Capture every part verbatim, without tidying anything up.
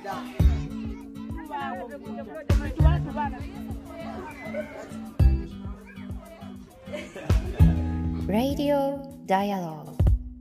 Radio Dialogue。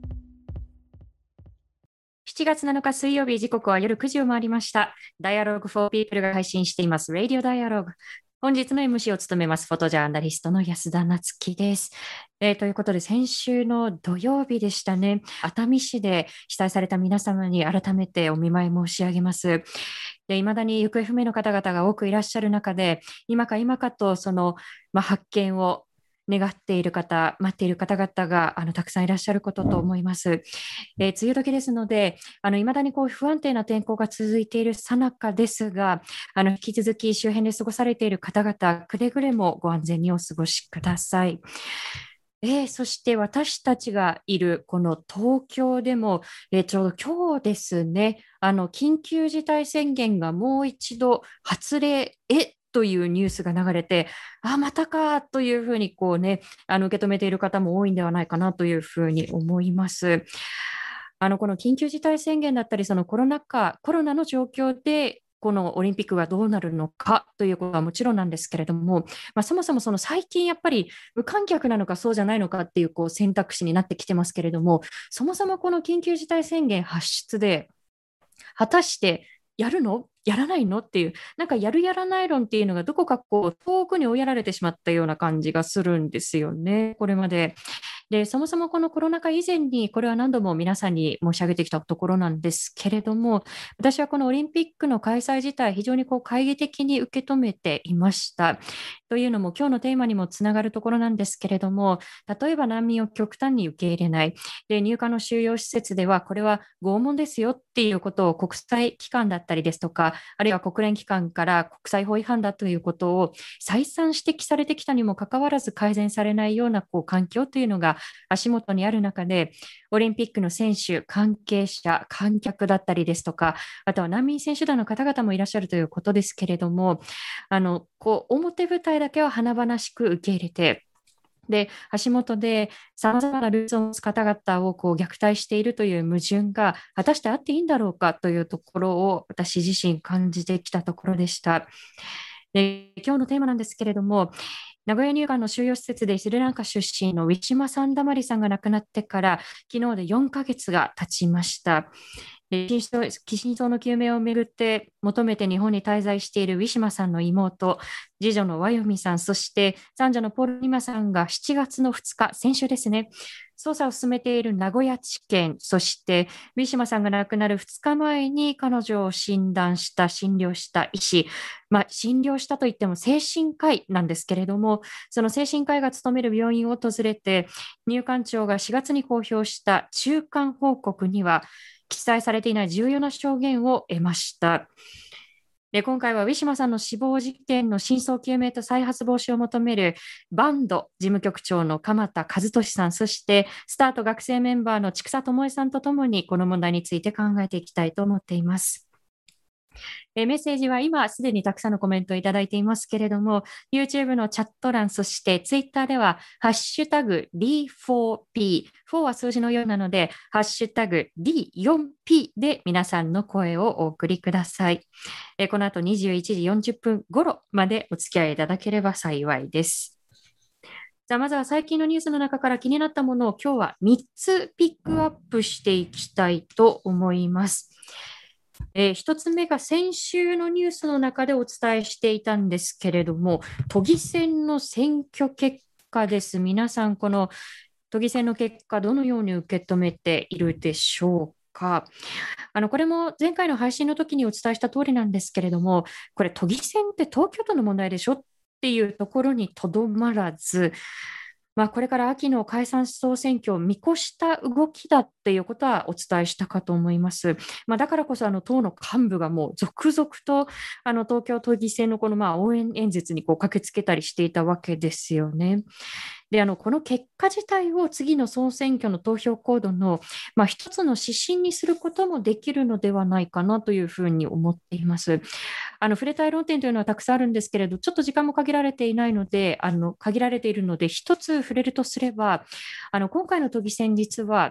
しちがつなのか水曜日、時刻は夜くじを回りました。Dialogue for People が配信しています Radio Dialogue。本日の エムシー を務めますフォトジャーナリストの安田なつきです、えー、ということで先週の土曜日でしたね。熱海市で被災された皆様に改めてお見舞い申し上げます。で、未だに行方不明の方々が多くいらっしゃる中で、今か今かとその、まあ、発見を願っている方、待っている方々があのたくさんいらっしゃることと思います。えー、梅雨時ですので、あの未だにこう不安定な天候が続いている最中ですが、あの引き続き周辺で過ごされている方々、くれぐれもご安全にお過ごしください。えー、そして私たちがいるこの東京でも、えー、ちょうど今日ですね、あの緊急事態宣言がもう一度発令へというニュースが流れて、あ、またかというふうにこうね、あの受け止めている方も多いんではないかなというふうに思います。あのこの緊急事態宣言だったり、そのコロナ禍、コロナの状況でこのオリンピックがどうなるのかということはもちろんなんですけれども、まあ、そもそもその最近やっぱり無観客なのかそうじゃないのかっていうこう選択肢になってきてますけれども、そもそもこの緊急事態宣言発出で果たしてやるのやらないのっていう、なんかやるやらない論っていうのがどこかこう遠くに追いやられてしまったような感じがするんですよね、これまで。で、そもそもこのコロナ禍以前にこれは何度も皆さんに申し上げてきたところなんですけれども、私はこのオリンピックの開催自体非常にこう懐疑的に受け止めていました。というのも今日のテーマにもつながるところなんですけれども、例えば難民を極端に受け入れない。で、入管の収容施設ではこれは拷問ですよっていうことを国際機関だったりですとか、あるいは国連機関から国際法違反だということを再三指摘されてきたにもかかわらず改善されないようなこう環境というのが足元にある中で、オリンピックの選手、関係者、観客だったりですとか、あとは難民選手団の方々もいらっしゃるということですけれども、あのこう表舞台だけは華々しく受け入れて、で足元でさまざまなルーツを持つ方々をこう虐待しているという矛盾が果たしてあっていいんだろうかというところを私自身感じてきたところでした。で、今日のテーマなんですけれども、名古屋入管の収容施設でスリランカ出身のウィシュマ・サンダマリさんが亡くなってから昨日でよんかげつが経ちました。真相の究明をめぐって求めて日本に滞在しているウィシュマさんの妹、次女のワヨミさん、そして三女のポルニマさんがしちがつのふつか、先週ですね、捜査を進めている名古屋地検、そしてウィシュマさんが亡くなるふつかまえに彼女を診断した、診療した医師、まあ、診療したといっても精神科医なんですけれども、その精神科医が勤める病院を訪れて、入管庁がしがつに公表した中間報告には記載されていない重要な証言を得ました。で、今回はウィシュマさんの死亡事件の真相究明と再発防止を求めるバンド事務局長の鎌田和俊さん、そしてスタート学生メンバーの千草智恵さんとともにこの問題について考えていきたいと思っています。えメッセージは今すでにたくさんのコメントをいただいていますけれども、 YouTube のチャット欄、そして Twitter ではハッシュタグ ディーフォーピー、 フォーは数字のようなのでハッシュタグ ディーフォーピー で皆さんの声をお送りください。えこの後にじゅういちじよんじゅっぷん頃までお付き合いいただければ幸いです。じゃあまずは最近のニュースの中から気になったものを今日はみっつピックアップしていきたいと思います。えー、一つ目が先週のニュースの中でお伝えしていたんですけれども、都議選の選挙結果です。皆さんこの都議選の結果どのように受け止めているでしょうか。あのこれも前回の配信の時にお伝えした通りなんですけれども、これ都議選って東京都の問題でしょっていうところにとどまらず、まあ、これから秋の解散総選挙を見越した動きだっていうことはお伝えしたかと思います。まあ、だからこそあの党の幹部がもう続々とあの東京都議選のこのまあ応援演説にこう駆けつけたりしていたわけですよね。であのこの結果自体を次の総選挙の投票行動の、まあ、一つの指針にすることもできるのではないかなというふうに思っています。あの触れたい論点というのはたくさんあるんですけれど、ちょっと時間も限られていないので、あの限られているので一つ触れるとすれば、あの今回の都議選実は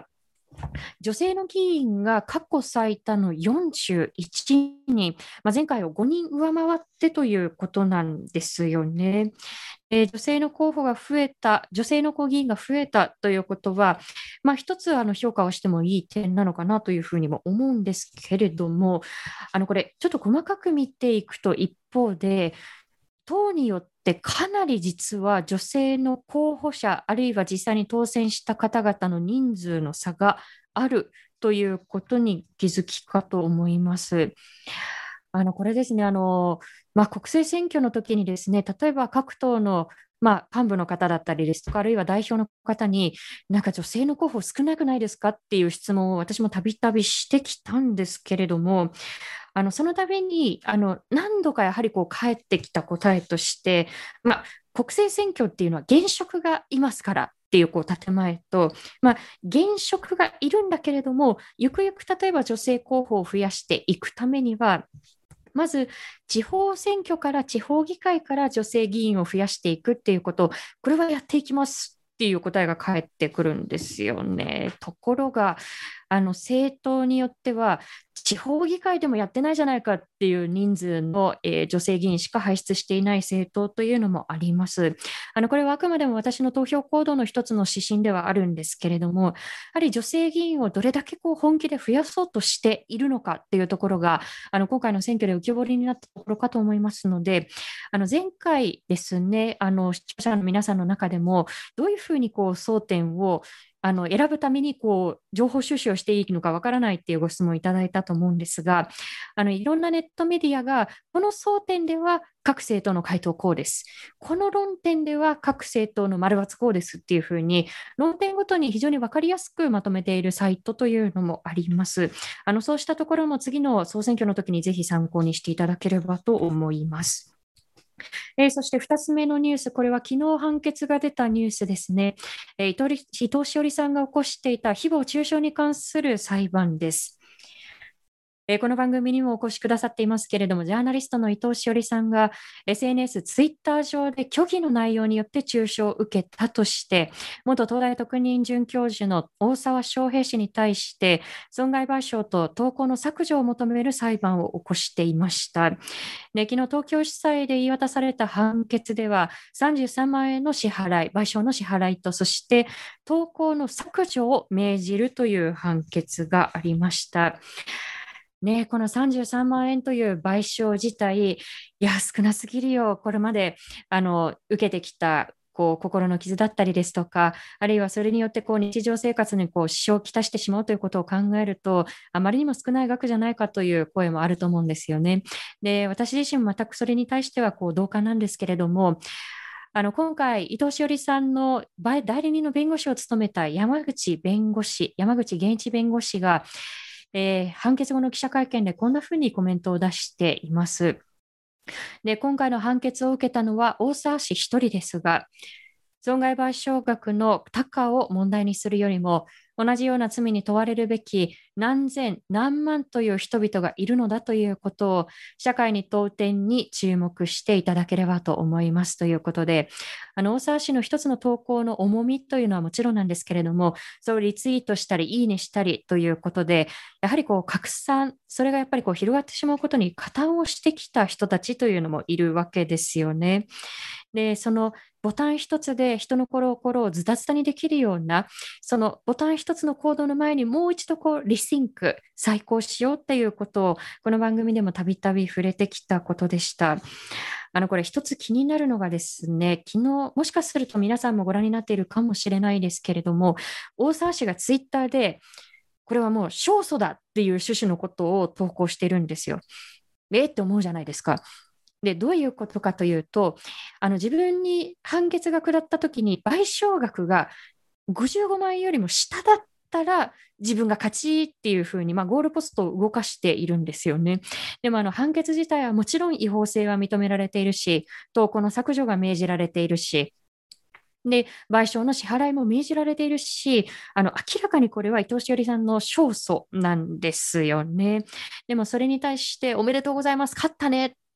女性の議員が過去最多のよんじゅういちにん、まあ、前回をごにん上回ってということなんですよね。えー女性の候補が増えた、女性の議員が増えたということは、まあ、一つあの評価をしてもいい点なのかなというふうにも思うんですけれども、あのこれ、ちょっと細かく見ていくと、一方で、党によってかなり実は女性の候補者、あるいは実際に当選した方々の人数の差があるということに気づきかと思います。あのこれですね、あのまあ、国政選挙の時にですね、例えば各党の、まあ、幹部の方だったりですとか、あるいは代表の方に、なんか女性の候補少なくないですかっていう質問を私もたびたびしてきたんですけれども、あのその度にあの何度かやはりこう返ってきた答えとして、まあ、国政選挙っていうのは現職がいますからっていうこう建前と、まあ、現職がいるんだけれども、ゆくゆく例えば女性候補を増やしていくためには、まず地方選挙から地方議会から女性議員を増やしていくっていうこと、これはやっていきますっていう答えが返ってくるんですよね。ところが、あの政党によっては、地方議会でもやってないじゃないかっていう人数の、えー女性議員しか輩出していない政党というのもあります。あのこれはあくまでも私の投票行動の一つの指針ではあるんですけれども、やはり女性議員をどれだけこう本気で増やそうとしているのかっていうところが、あの今回の選挙で浮き彫りになったところかと思いますので、あの前回ですね、あの視聴者の皆さんの中でも、どういうふうにこう争点をあの選ぶためにこう情報収集をしていいのかわからないっていうご質問をいただいたと思うんですが、あのいろんなネットメディアが、この争点では各政党の回答こうです、この論点では各政党の丸×こうですっていうふうに、論点ごとに非常に分かりやすくまとめているサイトというのもあります。あのそうしたところも次の総選挙の時にぜひ参考にしていただければと思います。えーそしてふたつめのニュース、これは昨日判決が出たニュースですね。えー伊藤伊藤詩織さんが起こしていた誹謗中傷に関する裁判です。えーこの番組にもお越しくださっていますけれども、ジャーナリストの伊藤詩織さんが エスエヌエス、ツイッター上で虚偽の内容によって中傷を受けたとして、元東大特任准教授の大沢昌平氏に対して損害賠償と投稿の削除を求める裁判を起こしていました。で、昨日東京地裁で言い渡された判決では、さんじゅうさんまんえんの支払い、賠償の支払いと、そして投稿の削除を命じるという判決がありました。ね、このさんじゅうさんまんえんという賠償自体、いや、少なすぎるよ、これまであの受けてきたこう心の傷だったりですとか、あるいはそれによってこう日常生活にこう支障をきたしてしまうということを考えると、あまりにも少ない額じゃないかという声もあると思うんですよね。で、私自身も全くそれに対してはこう同感なんですけれども、あの今回、伊藤詩織さんの代理人の弁護士を務めた山口弁護士、山口源一弁護士が、えー判決後の記者会見でこんなふうにコメントを出しています。で、今回の判決を受けたのは大沢氏一人ですが、損害賠償額の高を問題にするよりも、同じような罪に問われるべき何千何万という人々がいるのだということを社会に問う点に注目していただければと思いますということで、あの大沢氏の一つの投稿の重みというのはもちろんなんですけれども、それをリツイートしたりいいねしたりということで、やはりこう拡散、それがやっぱりこう広がってしまうことに加担をしてきた人たちというのもいるわけですよね。で、そのボタン一つで人の心をズタズタにできるような、そのボタン一つの行動の前にもう一度こうリシンク、再考しようっていうことを、この番組でもたびたび触れてきたことでした。あの、これ一つ気になるのがですね、昨日、もしかすると皆さんもご覧になっているかもしれないですけれども、大沢氏がツイッターで、これはもう勝訴だっていう趣旨のことを投稿しているんですよ。えって思うじゃないですか。で、どういうことかというと、あの自分に判決が下ったときに賠償額がごじゅうごまん円よりも下だったら自分が勝ちっていうふうに、まあ、ゴールポストを動かしているんですよね。でもあの判決自体はもちろん違法性は認められているし、投稿の削除が命じられているし、で、賠償の支払いも命じられているし、あの明らかにこれは伊藤詩織さんの勝訴なんですよね。でもそれに対しておめでとうございます、勝ったねっ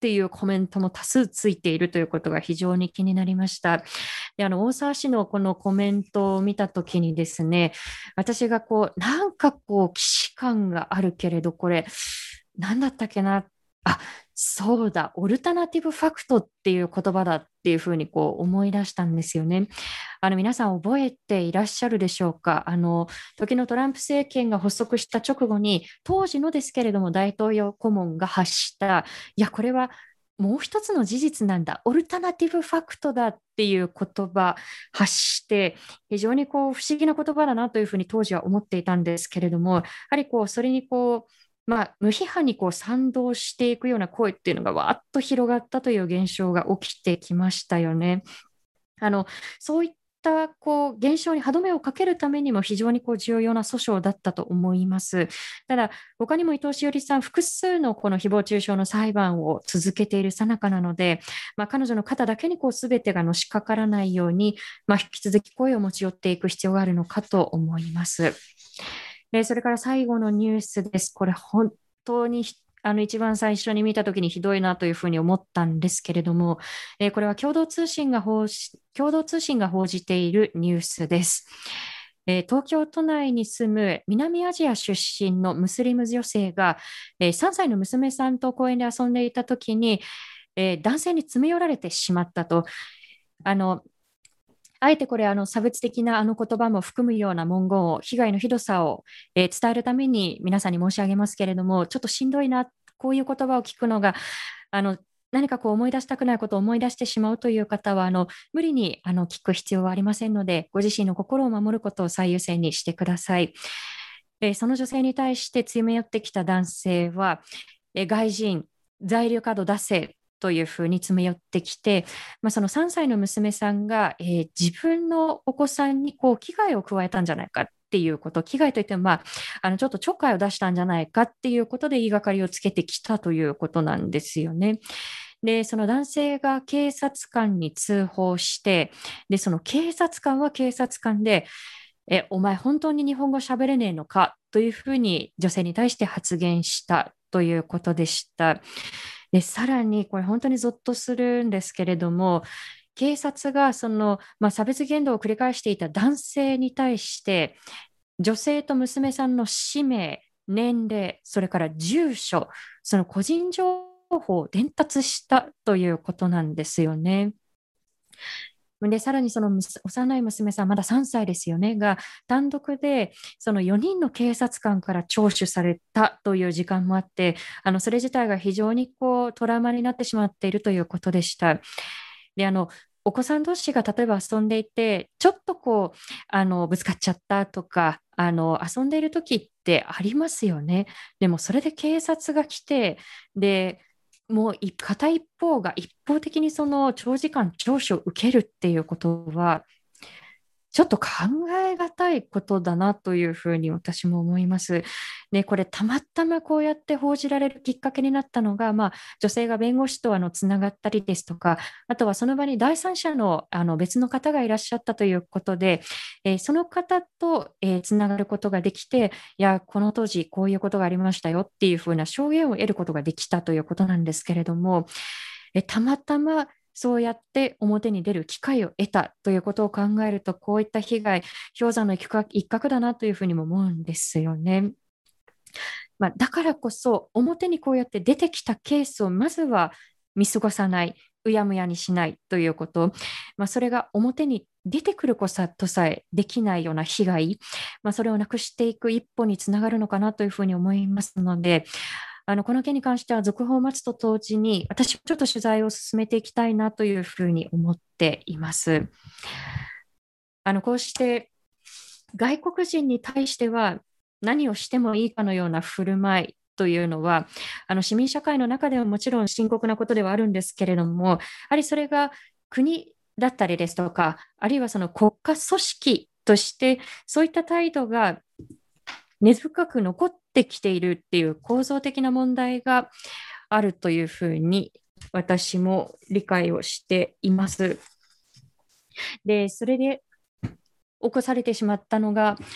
っていうコメントも多数ついているということが非常に気になりました。で、あの、大沢氏のこのコメントを見たときにですね、私がこう、なんかこう、既視感があるけれど、これ、なんだったっけな、あ、そうだ、オルタナティブファクトっていう言葉だっていうふうにこう思い出したんですよね。あの皆さん覚えていらっしゃるでしょうか。あの時のトランプ政権が発足した直後に、当時のですけれども大統領顧問が発した、いや、これはもう一つの事実なんだ、オルタナティブファクトだっていう言葉発して、非常にこう不思議な言葉だなというふうに当時は思っていたんですけれども、やはりこうそれにこうまあ、無批判にこう賛同していくような声っていうのがわーっと広がったという現象が起きてきましたよね。あのそういったこう現象に歯止めをかけるためにも非常にこう重要な訴訟だったと思います。ただ、他にも伊藤詩織さん、複数のこの誹謗中傷の裁判を続けている最中なので、まあ、彼女の肩だけにこう全てがのしかからないように、まあ、引き続き声を持ち寄っていく必要があるのかと思います。で、それから最後のニュースです。これ本当にあの一番最初に見たときにひどいなというふうに思ったんですけれども、えーこれは共同通信が報じ、共同通信が報じているニュースです。えー東京都内に住む南アジア出身のムスリム女性が、えーさんさいの娘さんと公園で遊んでいたときに、えー男性に詰め寄られてしまったと。あのあえてこれ、あの差別的なあの言葉も含むような文言を、被害のひどさを、えー伝えるために皆さんに申し上げますけれども、ちょっとしんどいな、こういう言葉を聞くのが、あの何かこう思い出したくないことを思い出してしまうという方は、あの無理にあの聞く必要はありませんので、ご自身の心を守ることを最優先にしてください。えーその女性に対して詰め寄ってきた男性は、えー外人、在留カード出せというふうに詰め寄ってきて、まあ、そのさんさいの娘さんが、えー自分のお子さんにこう危害を加えたんじゃないかっていうこと、危害といっても、まあ、あのちょっとちょっかいを出したんじゃないかっていうことで言いがかりをつけてきたということなんですよね。で、その男性が警察官に通報して、で、その警察官は警察官で、え、お前本当に日本語喋れねえのかというふうに女性に対して発言したということでした。で、さらにこれ本当にゾッとするんですけれども、警察がその、まあ、差別言動を繰り返していた男性に対して、女性と娘さんの氏名、年齢、それから住所、その個人情報を伝達したということなんですよね。で、さらにその幼い娘さん、まださんさいですよね、が単独でそのよにんの警察官から聴取されたという時間もあって、あのそれ自体が非常にこうトラウマになってしまっているということでした。で、あのお子さん同士が例えば遊んでいて、ちょっとこうあのぶつかっちゃったとか、あの遊んでいる時ってありますよね。でもそれで警察が来て、でもうい片一方が一方的にその長時間聴取を受けるっていうことは、ちょっと考えがたいことだなというふうに私も思います。で、これたまたまこうやって報じられるきっかけになったのが、まあ、女性が弁護士とあのつながったりですとか、あとはその場に第三者の、あの別の方がいらっしゃったということで、えーその方と、えーつながることができて、いや、この当時こういうことがありましたよっていうふうな証言を得ることができたということなんですけれども、えたまたまそうやって表に出る機会を得たということを考えると、こういった被害、氷山の一角一角だなというふうにも思うんですよね。まあ、だからこそ、表にこうやって出てきたケースをまずは見過ごさない、うやむやにしないということ、まあ、それが表に出てくることさえできないような被害、まあ、それをなくしていく一歩につながるのかなというふうに思いますので、あのこの件に関しては続報を待つと同時に、私もちょっと取材を進めていきたいなというふうに思っています。あのこうして外国人に対しては何をしてもいいかのような振る舞いというのは、あの市民社会の中ではもちろん深刻なことではあるんですけれども、やはりそれが国だったりですとか、あるいはその国家組織として、そういった態度が根深く残ってきているっていう構造的な問題があるというふうに私も理解をしています。で、それで起こされてしまったのが、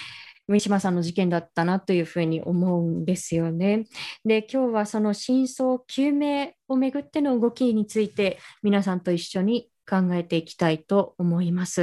ウィシュマさんの事件だったなというふうに思うんですよね。で、今日はその真相究明をめぐっての動きについて皆さんと一緒に考えていきたいと思います。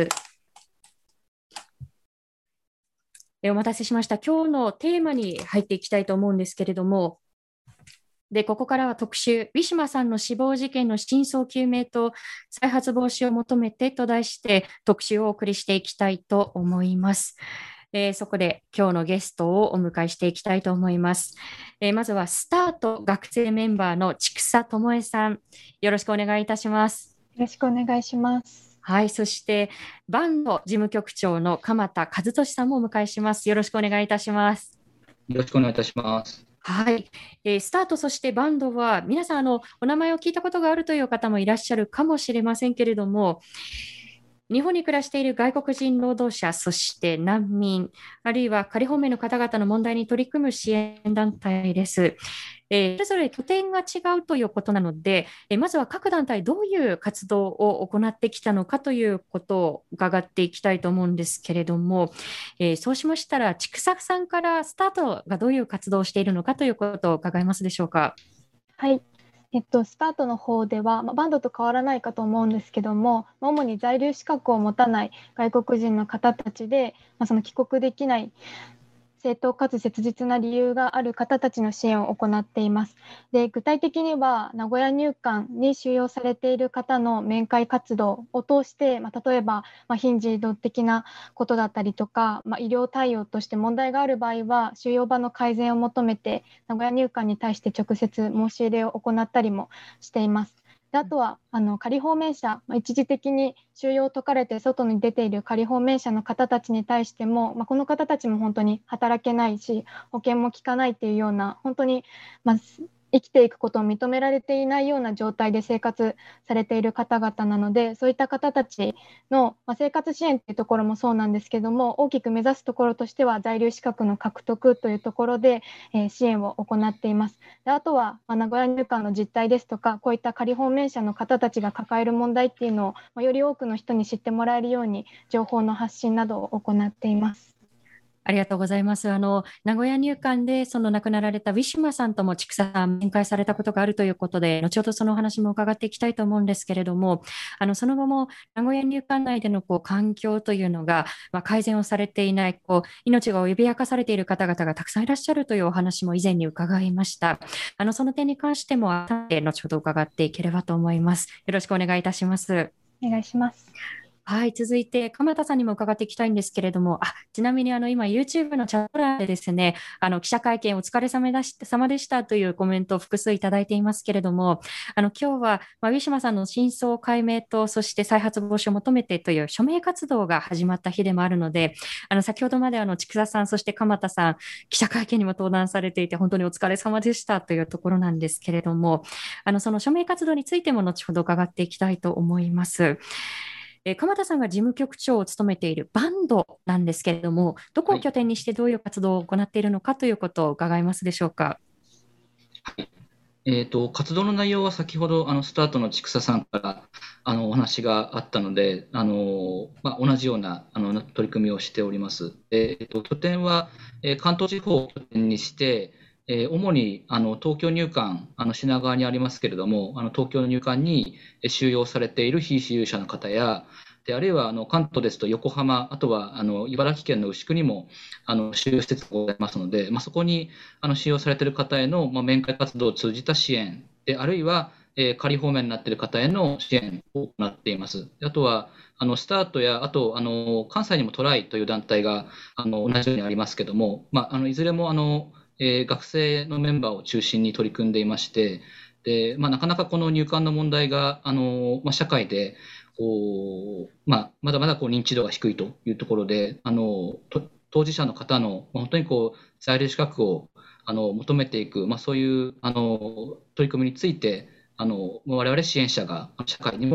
お待たせしました。今日のテーマに入っていきたいと思うんですけれども、で、ここからは特集、ウィシュマさんの死亡事件の真相究明と再発防止を求めてと題して特集をお送りしていきたいと思います。えー、そこで今日のゲストをお迎えしていきたいと思います。えー、まずはスタート学生メンバーの千草智恵さん、よろしくお願いいたします。 よろしくお願いします。 はい、そしてバンド事務局長の鎌田和俊さんもお迎えします。よろしくお願いいたします。 よろしくお願いいたします。 はい、えー、スタートそしてバンドは皆さんあのお名前を聞いたことがあるという方もいらっしゃるかもしれませんけれども、日本に暮らしている外国人労働者、そして難民、あるいは仮放免の方々の問題に取り組む支援団体です。えー、それぞれ拠点が違うということなので、えー、まずは各団体どういう活動を行ってきたのかということを伺っていきたいと思うんですけれども、えー、そうしましたら、千草さんからスタートがどういう活動をしているのかということを伺えますでしょうか。 はい。えっと、スタートの方では、まあ、バンドと変わらないかと思うんですけども、主に在留資格を持たない外国人の方たちで、まあ、その帰国できない正当かつ切実な理由がある方たちの支援を行っています。で、具体的には名古屋入管に収容されている方の面会活動を通して、まあ、例えば、まあ、非人道的なことだったりとか、まあ、医療対応として問題がある場合は収容場の改善を求めて名古屋入管に対して直接申し入れを行ったりもしています。で、あとはあの仮放免者、まあ、一時的に収容を解かれて外に出ている仮放免者の方たちに対しても、まあ、この方たちも本当に働けないし保険も効かないっていうような本当に、まあ、生きていくことを認められていないような状態で生活されている方々なので、そういった方たちの、まあ、生活支援というところもそうなんですけども、大きく目指すところとしては在留資格の獲得というところで、えー、支援を行っています。で、あとは、まあ、名古屋入管の実態ですとか、こういった仮放免者の方たちが抱える問題っていうのを、まあ、より多くの人に知ってもらえるように情報の発信などを行っています。 ありがとうございます。あの、名古屋入管でその亡くなられたウィシュマさんとも千草さん面会されたことがあるということで、後ほどそのお話も伺っていきたいと思うんですけれども、あの、その後も名古屋入管内でのこう環境というのが、まあ、改善をされていない、こう、命が脅かされている方々がたくさんいらっしゃるというお話も以前に伺いました。あの、その点に関しても、改めて後ほど伺っていければと思います。よろしくお願いいたします。 お願いします。 はい、続いて鎌田さんにも伺っていきたいんですけれども、あ、ちなみにあの今 YouTube のチャット欄でですね、あの記者会見お疲れ様でした様でしたというコメントを複数いただいていますけれども、あの今日は、まあ、ウィシュマさんの真相解明とそして再発防止を求めてという署名活動が始まった日でもあるので、あの先ほどまであの千草さんそして鎌田さん記者会見にも登壇されていて本当にお疲れ様でしたというところなんですけれども、あのその署名活動についても後ほど伺っていきたいと思います。え鎌田さんが事務局長を務めているバンドなんですけれども、どこを拠点にしてどういう活動を行っているのかということを伺いますでしょうか。 はい、えーと、活動の内容は先ほどあのスタートの千草さんからあのお話があったので、あの、まあ、同じようなあの取り組みをしております。えーと、拠点は、えー、関東地方を拠点にして、えー、主にあの東京入管、あの品川にありますけれども、あの東京の入管に収容されている非収容者の方や、であるいはあの関東ですと横浜、あとはあの茨城県の牛久にもあの収容施設がございますので、まあ、そこにあの収容されている方への、まあ、面会活動を通じた支援で、あるいは、えー、仮放免になっている方への支援を行っています。あとはあのスタートや、あとあの関西にもトライという団体があの同じようにありますけれども、まあ、あのいずれもあのえー、学生のメンバーを中心に取り組んでいまして、で、まあ、なかなかこの入管の問題が、あのまあ、社会でこう、まあ、まだまだこう認知度が低いというところで、あの当事者の方の本当にこう在留資格をあの求めていく、まあ、そういうあの取り組みについて、あの我々支援者が社会にも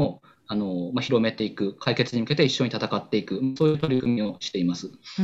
あの、まあ、広めていく、解決に向けて一緒に戦っていく、そういう取り組みをしています。 うん、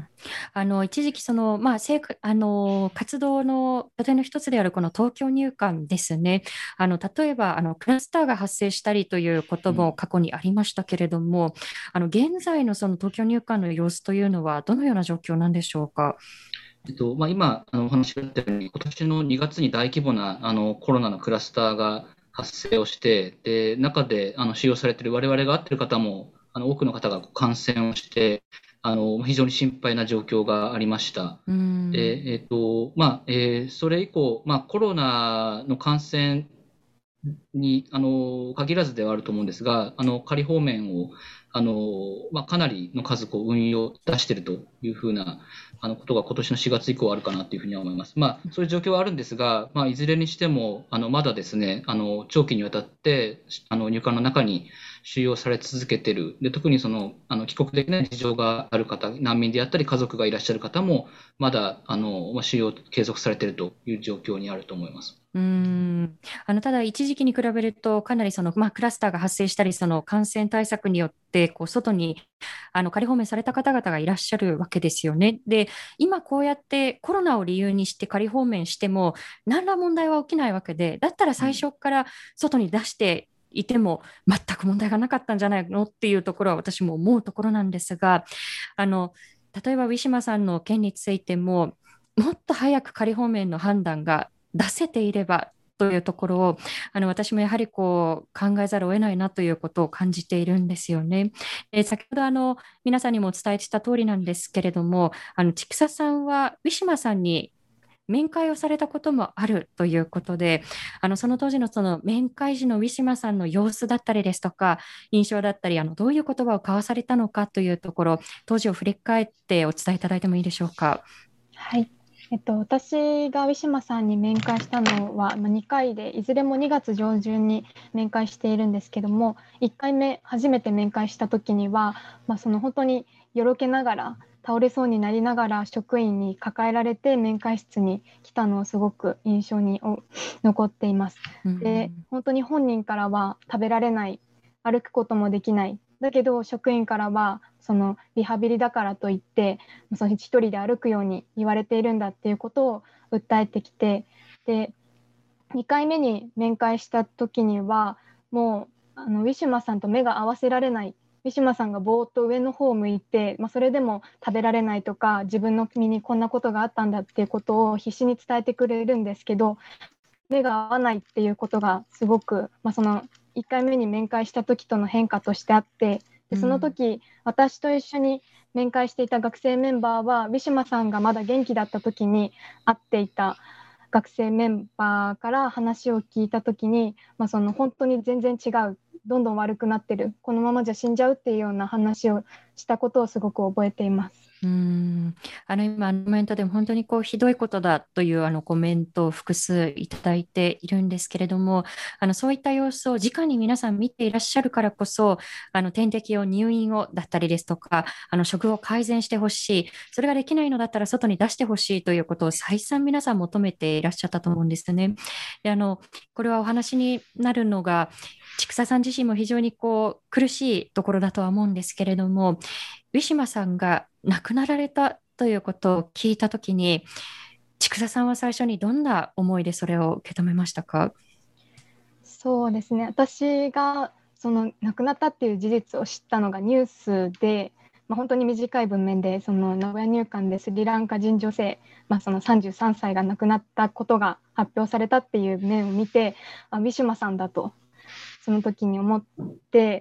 あの一時期その、まあ、成果あの活動の拠点の一つであるこの東京入管ですね。あの例えばあのクラスターが発生したりということも過去にありましたけれども、うん、あの現在のその東京入管の様子というのはどのような状況なんでしょうか。 えっとまあ、今あのお話があったように、今年のにがつに大規模なあのコロナのクラスターが発生をして、で中であの使用されている我々が会っている方もあの多くの方が感染をして、あの非常に心配な状況がありました。でえっとまあえー、それ以降、まあ、コロナの感染にあの限らずではあると思うんですが、あの仮放免をあの、まあ、かなりの数こう運用出しているというふうなあのことが今年のしがつ以降あるかなというふうには思います。まあ、そういう状況はあるんですが、まあ、いずれにしてもあのまだですね、あの長期にわたってあの入管の中に収容され続けている。で、特にそのあの帰国できない事情がある方、難民であったり家族がいらっしゃる方もまだあの、まあ、収容継続されているという状況にあると思います。 うーんあのただ、一時期に比べると、かなりその、まあ、クラスターが発生したり、その感染対策によってこう外にあの仮放免された方々がいらっしゃるわけですよね。で、今こうやってコロナを理由にして仮放免しても、何ら問題は起きないわけで、だったら最初から外に出していても、全く問題がなかったんじゃないのっていうところは私も思うところなんですが、あの例えばウィシュマさんの件についても、もっと早く仮放免の判断が出せていればというところを、あの私もやはりこう考えざるを得ないなということを感じているんですよね。で、先ほどあの皆さんにもお伝えした通りなんですけれども、あの千草さんはウィシュマさんに面会をされたこともあるということで、あのその当時のその面会時のウィシュマさんの様子だったりですとか、印象だったり、あのどういう言葉を交わされたのかというところ、当時を振り返ってお伝えいただいてもいいでしょうか。 はい。えっと、私がウィシュマさんに面会したのはにかいで、いずれもにがつ上旬に面会しているんですけども、いっかいめ初めて面会した時には、まあ、その本当によろけながら倒れそうになりながら職員に抱えられて面会室に来たのをすごく印象に残っています。で、本当に本人からは食べられない、歩くこともできない、だけど職員からはそのリハビリだからといってその一人で歩くように言われているんだっていうことを訴えてきて、でにかいめに面会した時にはもうあのウィシュマさんと目が合わせられない、ウィシュマさんがぼーっと上の方を向いて、まあ、それでも食べられないとか自分の身にこんなことがあったんだっていうことを必死に伝えてくれるんですけど、目が合わないっていうことがすごく、まあ、そのいっかいめに面会した時との変化としてあって、でその時、うん、私と一緒に面会していた学生メンバーはウィシュマさんがまだ元気だった時に会っていた学生メンバーから話を聞いた時に、まあ、その本当に全然違う、どんどん悪くなってる、このままじゃ死んじゃうっていうような話をしたことをすごく覚えています。 うーんあの今、コメントでも本当にこうひどいことだというあのコメントを複数いただいているんですけれども、あのそういった様子を直に皆さん見ていらっしゃるからこそ、あの点滴を入院をだったりですとか、あの食を改善してほしい、それができないのだったら外に出してほしいということを再三皆さん求めていらっしゃったと思うんですね。で、あのこれはお話になるのが、千草さん自身も非常にこう苦しいところだとは思うんですけれども、ウィシュマさんが亡くなられたということを聞いたときに、千草さんは最初にどんな思いでそれを受け止めましたか？ そうですね、私がその亡くなったっていう事実を知ったのがニュースで、まあ、本当に短い文面で、その名古屋入管でスリランカ人女性、まあ、そのさんじゅうさんさいが亡くなったことが発表されたっていう面を見て、あ、ウィシュマさんだとその時に思って、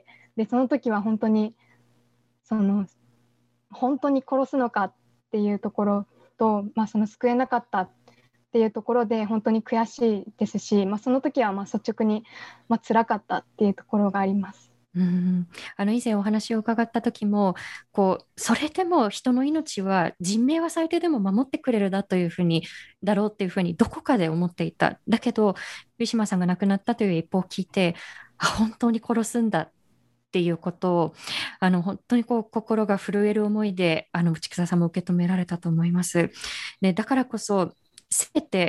でその時は本当にその本当に殺すのかっていうところと、まあ、その救えなかったっていうところで本当に悔しいですし、まあ、その時はまあ率直にまあ辛かったっていうところがあります。 うんあの以前お話を伺った時も、こうそれでも人の命は人命は最低でも守ってくれるだというふうにだろうっていうふうにどこかで思っていた。だけどウィシュマさんが亡くなったという一報を聞いて、あ、本当に殺すんだっていうことを、あの本当にこう心が震える思いで、あの内草さんも受け止められたと思います。で、だからこそせめて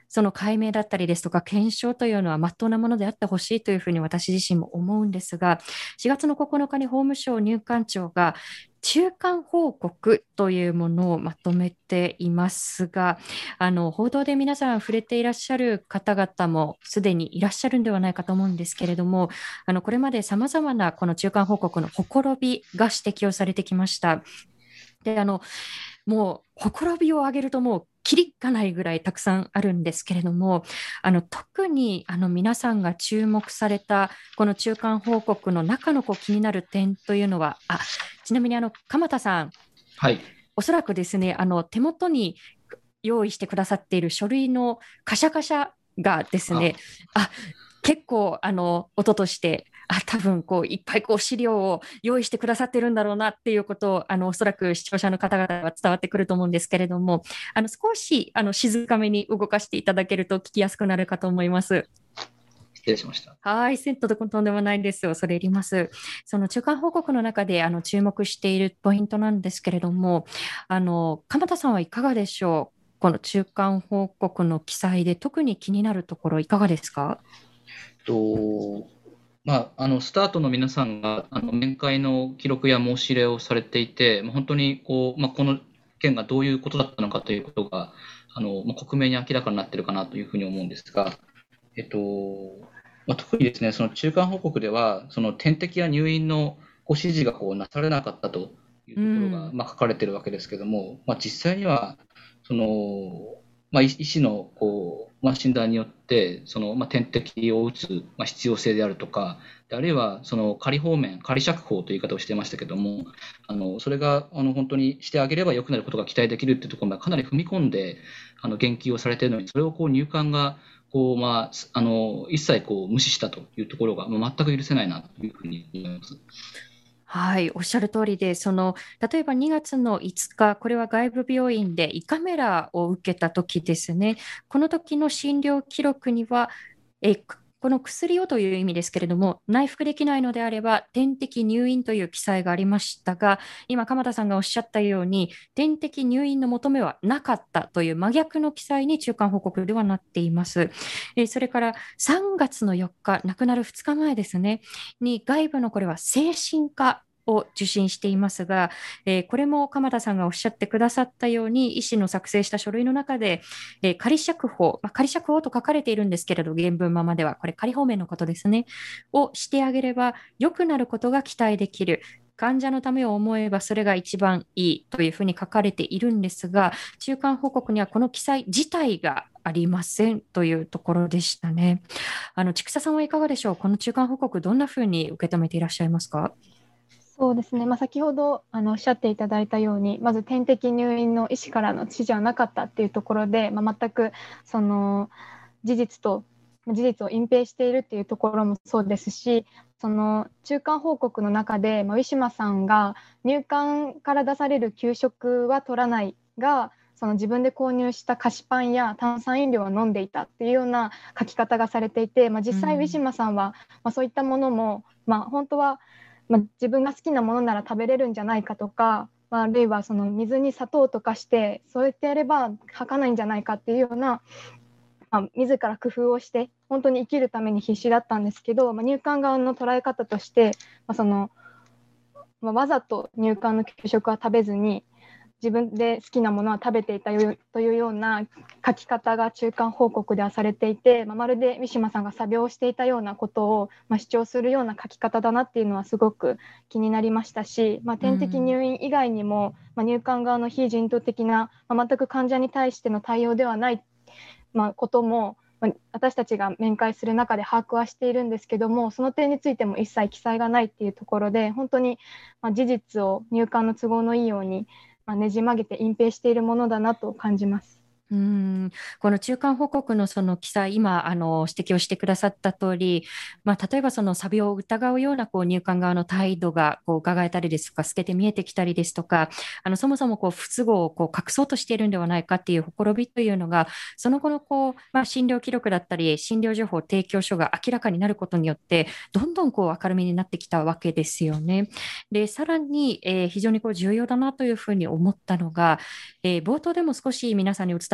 その解明だったりですとか検証というのは真っ当なものであってほしいというふうに私自身も思うんですが、しがつのここのかに法務省入管庁が中間報告というものをまとめていますが、あの報道で皆さん触れていらっしゃる方々もすでにいらっしゃるんではないかと思うんですけれども、あのこれまでさまざまなこの中間報告のほころびが指摘をされてきました。で、あのもうほころびを上げるともうキリがないぐらいたくさんあるんですけれども、あの特にあの皆さんが注目されたこの中間報告の中のこう気になる点というのは、あ、ちなみにあの鎌田さん、 はい。 おそらくですね、あの手元に用意してくださっている書類のカシャカシャがですね、あ、結構あの音としてあ多分こういっぱいこう資料を用意してくださってるんだろうなっていうことをあのおそらく視聴者の方々は伝わってくると思うんですけれども、あの少しあの静かめに動かしていただけると聞きやすくなるかと思います。 失礼しました。 はい、セットでとんでもないんですよ。それいります。その中間報告の中であの注目しているポイントなんですけれども、あの鎌田さんはいかがでしょう。この中間報告の記載で特に気になるところいかがですか。 とまあ、あのスタートの皆さんがあの面会の記録や申し入れをされていて、まあ本当にこう、まあ、この件がどういうことだったのかということがあの、まあ、克明に明らかになっているかなというふうに思うんですが、えっとまあ、特にですね、その中間報告ではその点滴や入院のご指示がこうなされなかったというところが、 うんまあ、書かれているわけですけれども、まあ、実際にはその、まあ、医医師のこう、まあ、診断によってその、まあ、点滴を打つ、まあ、必要性であるとか、であるいはその仮放免、仮釈放という言い方をしていましたけれども、あのそれがあの本当にしてあげれば良くなることが期待できるというところまでかなり踏み込んであの言及をされているのに、それをこう入管がこう、まあ、あの一切こう無視したというところが、まあ、全く許せないなというふうに思います。 はい、おっしゃる通りで、その例えばにがつのいつか、これは外部病院で胃カメラを受けたときですね、この時の診療記録には、えこの薬をという意味ですけれども、内服できないのであれば、点滴入院という記載がありましたが、今、鎌田さんがおっしゃったように、点滴入院の求めはなかったという真逆の記載に中間報告ではなっています。えそれからさんがつのよっか、亡くなるふつかまえですね、に外部のこれは精神科を受診していますが、えーこれも鎌田さんがおっしゃってくださったように、医師の作成した書類の中で、えー仮釈放、まあ、仮釈放と書かれているんですけれど、原文ままでは、これ仮放免のことですね、をしてあげれば、良くなることが期待できる。患者のためを思えばそれが一番いいというふうに書かれているんですが、中間報告にはこの記載自体がありませんというところでしたね。あの、千草さんはいかがでしょう。この中間報告、どんなふうに受け止めていらっしゃいますか。 そうですね、まあ、先ほどあのおっしゃっていただいたように、まず点滴入院の医師からの指示はなかったっていうところで、まあ、全くその事実と事実を隠蔽しているっていうところもそうですし、その中間報告の中で、まあ、ウィシュマさんが入管から出される給食は取らないが、その自分で購入した菓子パンや炭酸飲料は飲んでいたっていうような書き方がされていて、まあ、実際ウィシュマさんは、まあ、そういったものも、まあ、本当はまあ、自分が好きなものなら食べれるんじゃないかとか、まあ、あるいはその水に砂糖とかしてそうやってやれば吐かないんじゃないかっていうような、まあ、自ら工夫をして本当に生きるために必死だったんですけど、まあ、入管側の捉え方として、まあそのまあ、わざと入管の給食は食べずに自分で好きなものは食べていたというような書き方が中間報告ではされていて、まあ、まるでウィシュマさんが詐病していたようなことを、まあ、主張するような書き方だなっていうのはすごく気になりましたし、まあ、点滴入院以外にも、まあ、入管側の非人道的な、まあ、全く患者に対しての対応ではない、まあ、ことも、まあ、私たちが面会する中で把握はしているんですけども、その点についても一切記載がないっていうところで、本当にまあ事実を入管の都合のいいようにまあねじ曲げて隠蔽しているものだなと感じます。 うーんこの中間報告のその記載、今あの指摘をしてくださった通り、まあ、例えばその詐病を疑うようなこう入管側の態度がこう伺えたりですとか、透けて見えてきたりですとか、あのそもそもこう不都合をこう隠そうとしているんではないかっていうほころびというのが、その後のこう、まあ、診療記録だったり診療情報提供書が明らかになることによってどんどんこう明るみになってきたわけですよね。でさらに、えー非常にこう重要だなというふうに思ったのが、えー冒頭でも少し皆さんにお伝え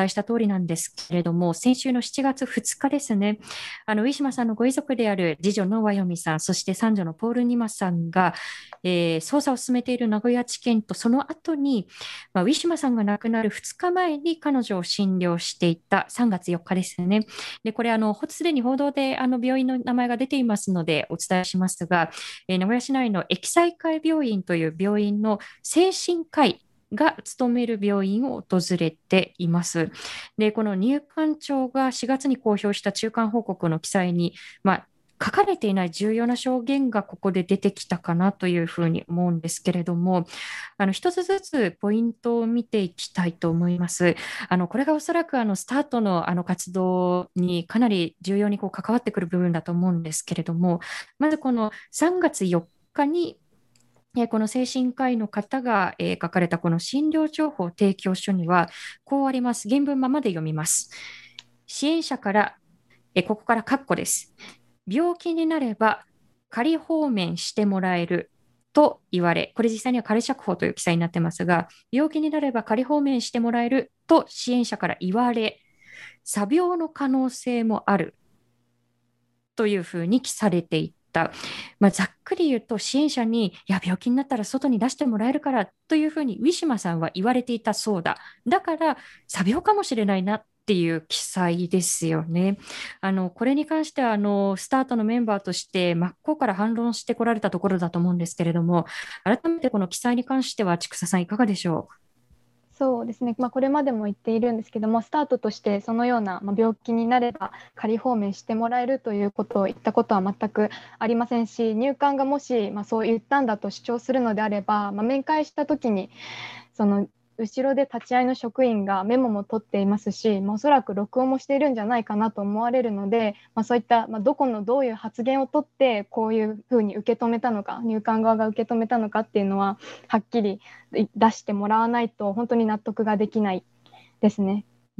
えした通りなんですけれども、先週のしちがつふつかですね、あのウィシュマさんのご遺族である次女のワヨミさん、そして三女のポール・ニマさんが、えー、捜査を進めている名古屋地検とその後に、まあ、ウィシュマさんが亡くなるふつかまえに彼女を診療していたさんがつよっかですね。で、これあのすでに報道であの病院の名前が出ていますのでお伝えしますが、えー、名古屋市内の駅西会病院という病院の精神科医が勤める病院を訪れています。で、この入管庁がしがつに公表した中間報告の記載に、まあ、書かれていない重要な証言がここで出てきたかなというふうに思うんですけれども、あの一つずつポイントを見ていきたいと思います。あのこれがおそらくあのスタートのあの活動にかなり重要にこう関わってくる部分だと思うんですけれども、まずこのさんがつよっかにこの精神科医の方が書かれたこの診療情報提供書にはこうあります。原文ままで読みます。支援者から、ここから括弧です。病気になれば仮放免してもらえると言われ、これ実際には仮釈放という記載になってますが、病気になれば仮放免してもらえると支援者から言われ、詐病の可能性もあるというふうに記されていた。まあ、ざっくり言うと支援者にいや病気になったら外に出してもらえるからというふうにウィシュマさんは言われていたそうだ。だから詐病かもしれないなっていう記載ですよね。あのこれに関してはあのスタートのメンバーとして真っ向から反論してこられたところだと思うんですけれども、改めてこの記載に関しては千種さんいかがでしょう。 そうですね、まあ、これまでも言っているんですけども、スタートとしてそのような、まあ、病気になれば仮放免してもらえるということを言ったことは全くありませんし、入管がもし、まあ、そう言ったんだと主張するのであれば、まあ、面会した時にその後ろで立ち会いの職員がメモも取っていますし、まあ、おそらく録音もしているんじゃないかなと思われるので、まあ、そういった、まあ、どこのどういう発言を取ってこういうふうに受け止めたのか、入管側が受け止めたのかっていうのははっきり出してもらわないと本当に納得ができないですね。 うん、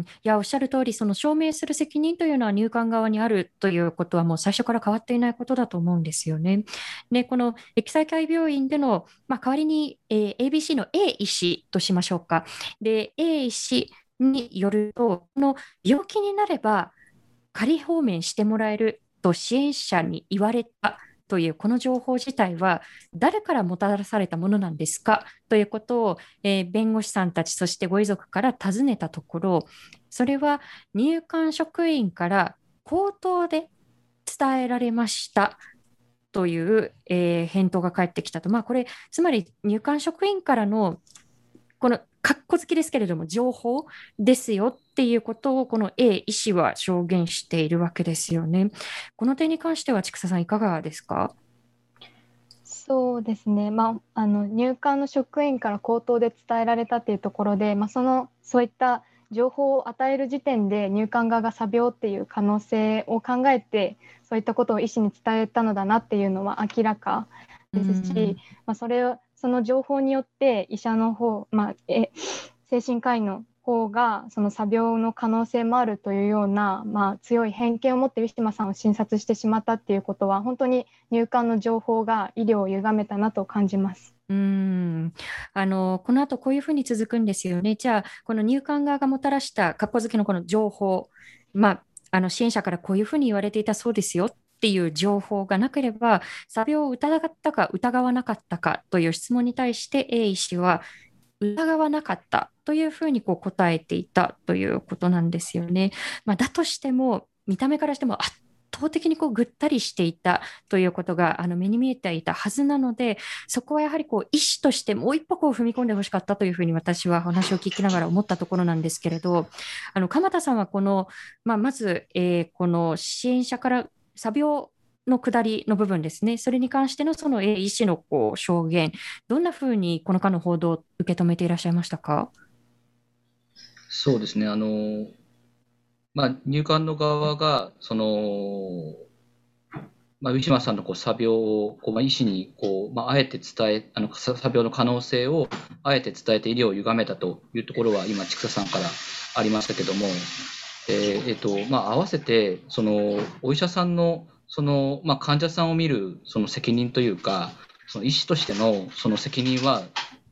いやおっしゃる通り、その証明する責任というのは入管側にあるということはもう最初から変わっていないことだと思うんですよね。で、この駅西会病院での、まあ、代わりに、えー、エービーシー の A 医師としましょうか。で、A 医師によると、この病気になれば仮放免してもらえると支援者に言われたというこの情報自体は誰からもたらされたものなんですかということを、えー、弁護士さんたちそしてご遺族から尋ねたところ、それは入管職員から口頭で伝えられましたという、えー、返答が返ってきたと。まあ、これつまり入管職員からのこのかっこつきですけれども情報ですよっていうことをこの A 医師は証言しているわけですよね。この点に関しては千種さんいかがですか。 そうですね、まあ、あの入管の職員から口頭で伝えられたというところで、まあ、そのそういった情報を与える時点で入管側が詐病っていう可能性を考えてそういったことを医師に伝えたのだなっていうのは明らかですし、まあ、それをその情報によって医者の方、まあ、え精神科医の方がその詐病の可能性もあるというような、まあ、強い偏見を持ってウィシュマさんを診察してしまったっていうことは本当に入管の情報が医療を歪めたなと感じます。 うーんあのこの後こういうふうに続くんですよね。じゃあこの入管側がもたらした括弧付きのこの情報、まあ、あの支援者からこういうふうに言われていたそうですよっていう情報がなければ詐病を疑ったか疑わなかったかという質問に対して A 医師は疑わなかったというふうにこう答えていたということなんですよね。まあ、だとしても見た目からしても圧倒的にこうぐったりしていたということがあの目に見えていたはずなので、そこはやはりこう医師としてもう一歩こう踏み込んでほしかったというふうに私はお話を聞きながら思ったところなんですけれど、あの鎌田さんはこの、まあ、まず、えー、この支援者から詐病の下りの部分ですね、それに関してのその A 医師のこう証言、どんなふうにこの間の報道を受け止めていらっしゃいましたか。 そうですね、あの、まあ、入管の側がその、まあ、ウィシュマさんのこう詐病をこう、まあ、医師にこう、まあ、あえて伝えあの詐病の可能性をあえて伝えて医療を歪めたというところは今千種さんからありましたけども、えーえーとまあ、合わせてそのお医者さんのその、まあ、患者さんを見るその責任というか、その医師としてのその責任は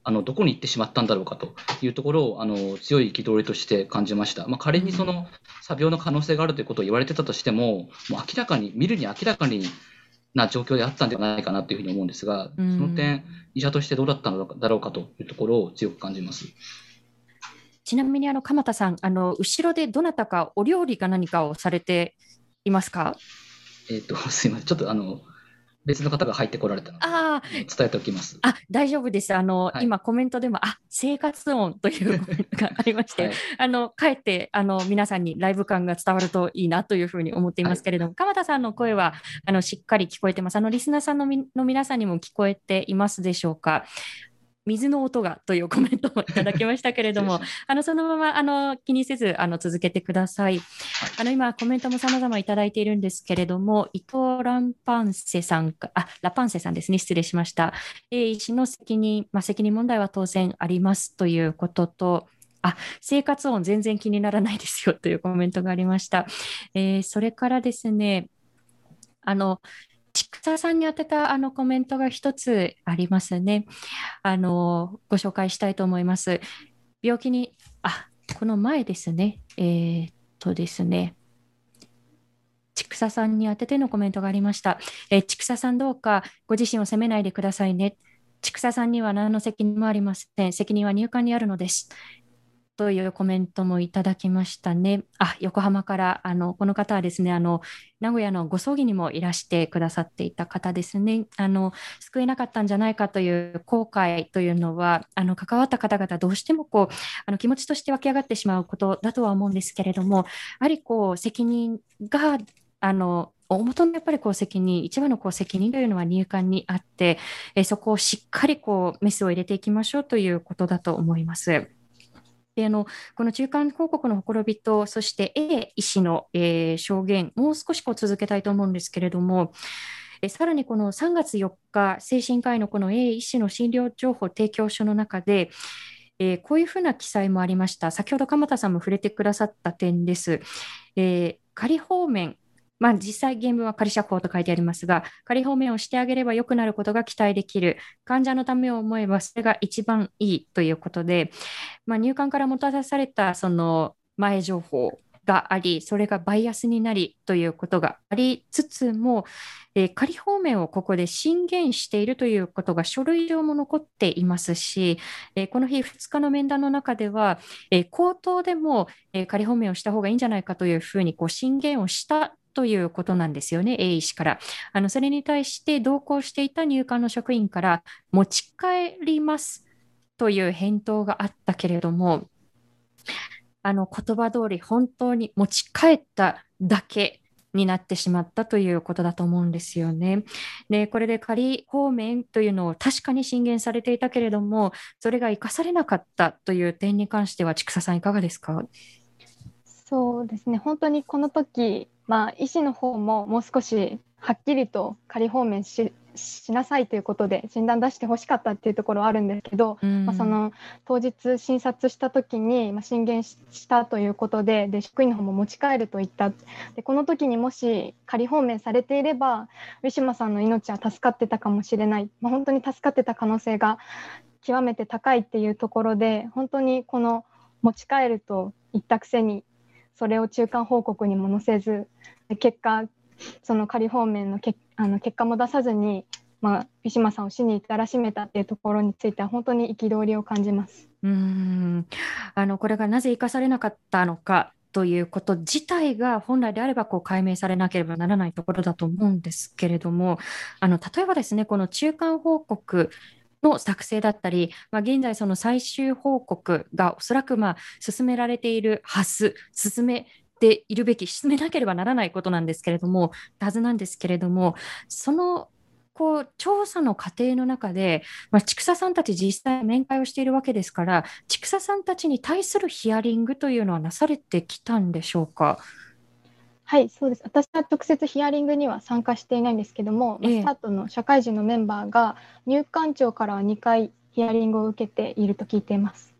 あのどこに行ってしまったんだろうかというところをあの強い憤りとして感じました。まあ、仮にその詐病の可能性があるということを言われてたとしても、もう明らかに見るに明らかにな状況であったんではないかなというふうに思うんですが、その点医者としてどうだったのだろうかというところを強く感じます。 ちなみにあの鎌田さん、あの後ろでどなたかお料理か何かをされていますか？ えっとすいません、ちょっとあの別の方が入ってこられたのであ伝えておきます。 あ、大丈夫です。あの、 はい、 今コメントでもあ生活音というコメントがありまして、はい、あのかえってあの皆さんにライブ感が伝わるといいなというふうに思っていますけれども、はい、鎌田さんの声はあのしっかり聞こえてます。あのリスナーさんのみの皆さんにも聞こえていますでしょうか？水の音がというコメントもいただきましたけれども、あのそのままあの気にせずあの続けてください。あの今コメントも様々いただいているんですけれども、伊藤ランパンセさんか、あ、ラパンセさんですね、失礼しました。A 医師の責任、まあ、責任問題は当然ありますということと、あ、生活音全然気にならないですよというコメントがありました。えー、それからですね、あのちくささんに宛てたあのコメントが一つありますね。あのご紹介したいと思います。病気に、あ、この前ですね。えー、っとですね。ちくささんに宛ててのコメントがありました。えー、ちくささんどうかご自身を責めないでくださいね。ちくささんには何の責任もありません。責任は入管にあるのです。というコメントもいただきましたね。あ、横浜からあのこの方はですね、あの名古屋のご葬儀にもいらしてくださっていた方ですね。あの救えなかったんじゃないかという後悔というのは、あの関わった方々どうしてもこうあの気持ちとして湧き上がってしまうことだとは思うんですけれども、やはりこう責任があの大元のやっぱりこう責任、一番のこう責任というのは入管にあって、えそこをしっかりこうメスを入れていきましょうということだと思います。であのこの中間報告のほころびと、そして A 医師の、えー、証言、もう少しこう続けたいと思うんですけれども、えさらにこのさんがつよっか、精神科医のこの A 医師の診療情報提供書の中で、えー、こういうふうな記載もありました。先ほど鎌田さんも触れてくださった点です。えー、仮放免、まあ、実際原文は仮釈放と書いてありますが、仮放免をしてあげれば良くなることが期待できる。患者のためを思えばそれが一番いいということで、まあ、入管からもたらされたその前情報があり、それがバイアスになりということがありつつも、えー、仮放免をここで進言しているということが書類上も残っていますし、えー、この日ふつかの面談の中では、えー、口頭でも、えー、仮放免をした方がいいんじゃないかというふうにこう進言をしたということなんですよね、A 医師から。あのそれに対して同行していた入管の職員から持ち帰りますという返答があったけれども、あの言葉通り本当に持ち帰っただけになってしまったということだと思うんですよね。で、これで仮放免というのを確かに進言されていたけれども、それが生かされなかったという点に関しては、ちくささんいかがですか？ そうですね、本当にこの時、まあ、医師の方ももう少しはっきりと仮放免ししなさいということで診断出してほしかったっていうところはあるんですけど、まあ、その当日診察した時に、まあ、進言したということで、で職員の方も持ち帰ると言った。でこの時にもし仮放免されていればウィシュマさんの命は助かってたかもしれない、まあ、本当に助かってた可能性が極めて高いっていうところで、本当にこの持ち帰ると言ったくせにそれを中間報告にも載せず、結果その仮放免のけあの結果も出さずに、まあ、ウィシュマさんを死に至らしめたっていうところについては本当に憤りを感じます。 うーんあのこれがなぜ生かされなかったのかということ自体が本来であればこう解明されなければならないところだと思うんですけれども、あの例えばですね、この中間報告の作成だったり、まあ、現在その最終報告がおそらくまあ進められているはず、進めているべき、進めなければならないことなんですけれども、はずなんですけれども、そのこう調査の過程の中で、まあ、ちくささんたち実際面会をしているわけですから、ちくささんたちに対するヒアリングというのはなされてきたんでしょうか？ はい、そうです。私は直接ヒアリングには参加していないんですけども、ええ、スタートの社会人のメンバーが入管庁からはにかいヒアリングを受けていると聞いています。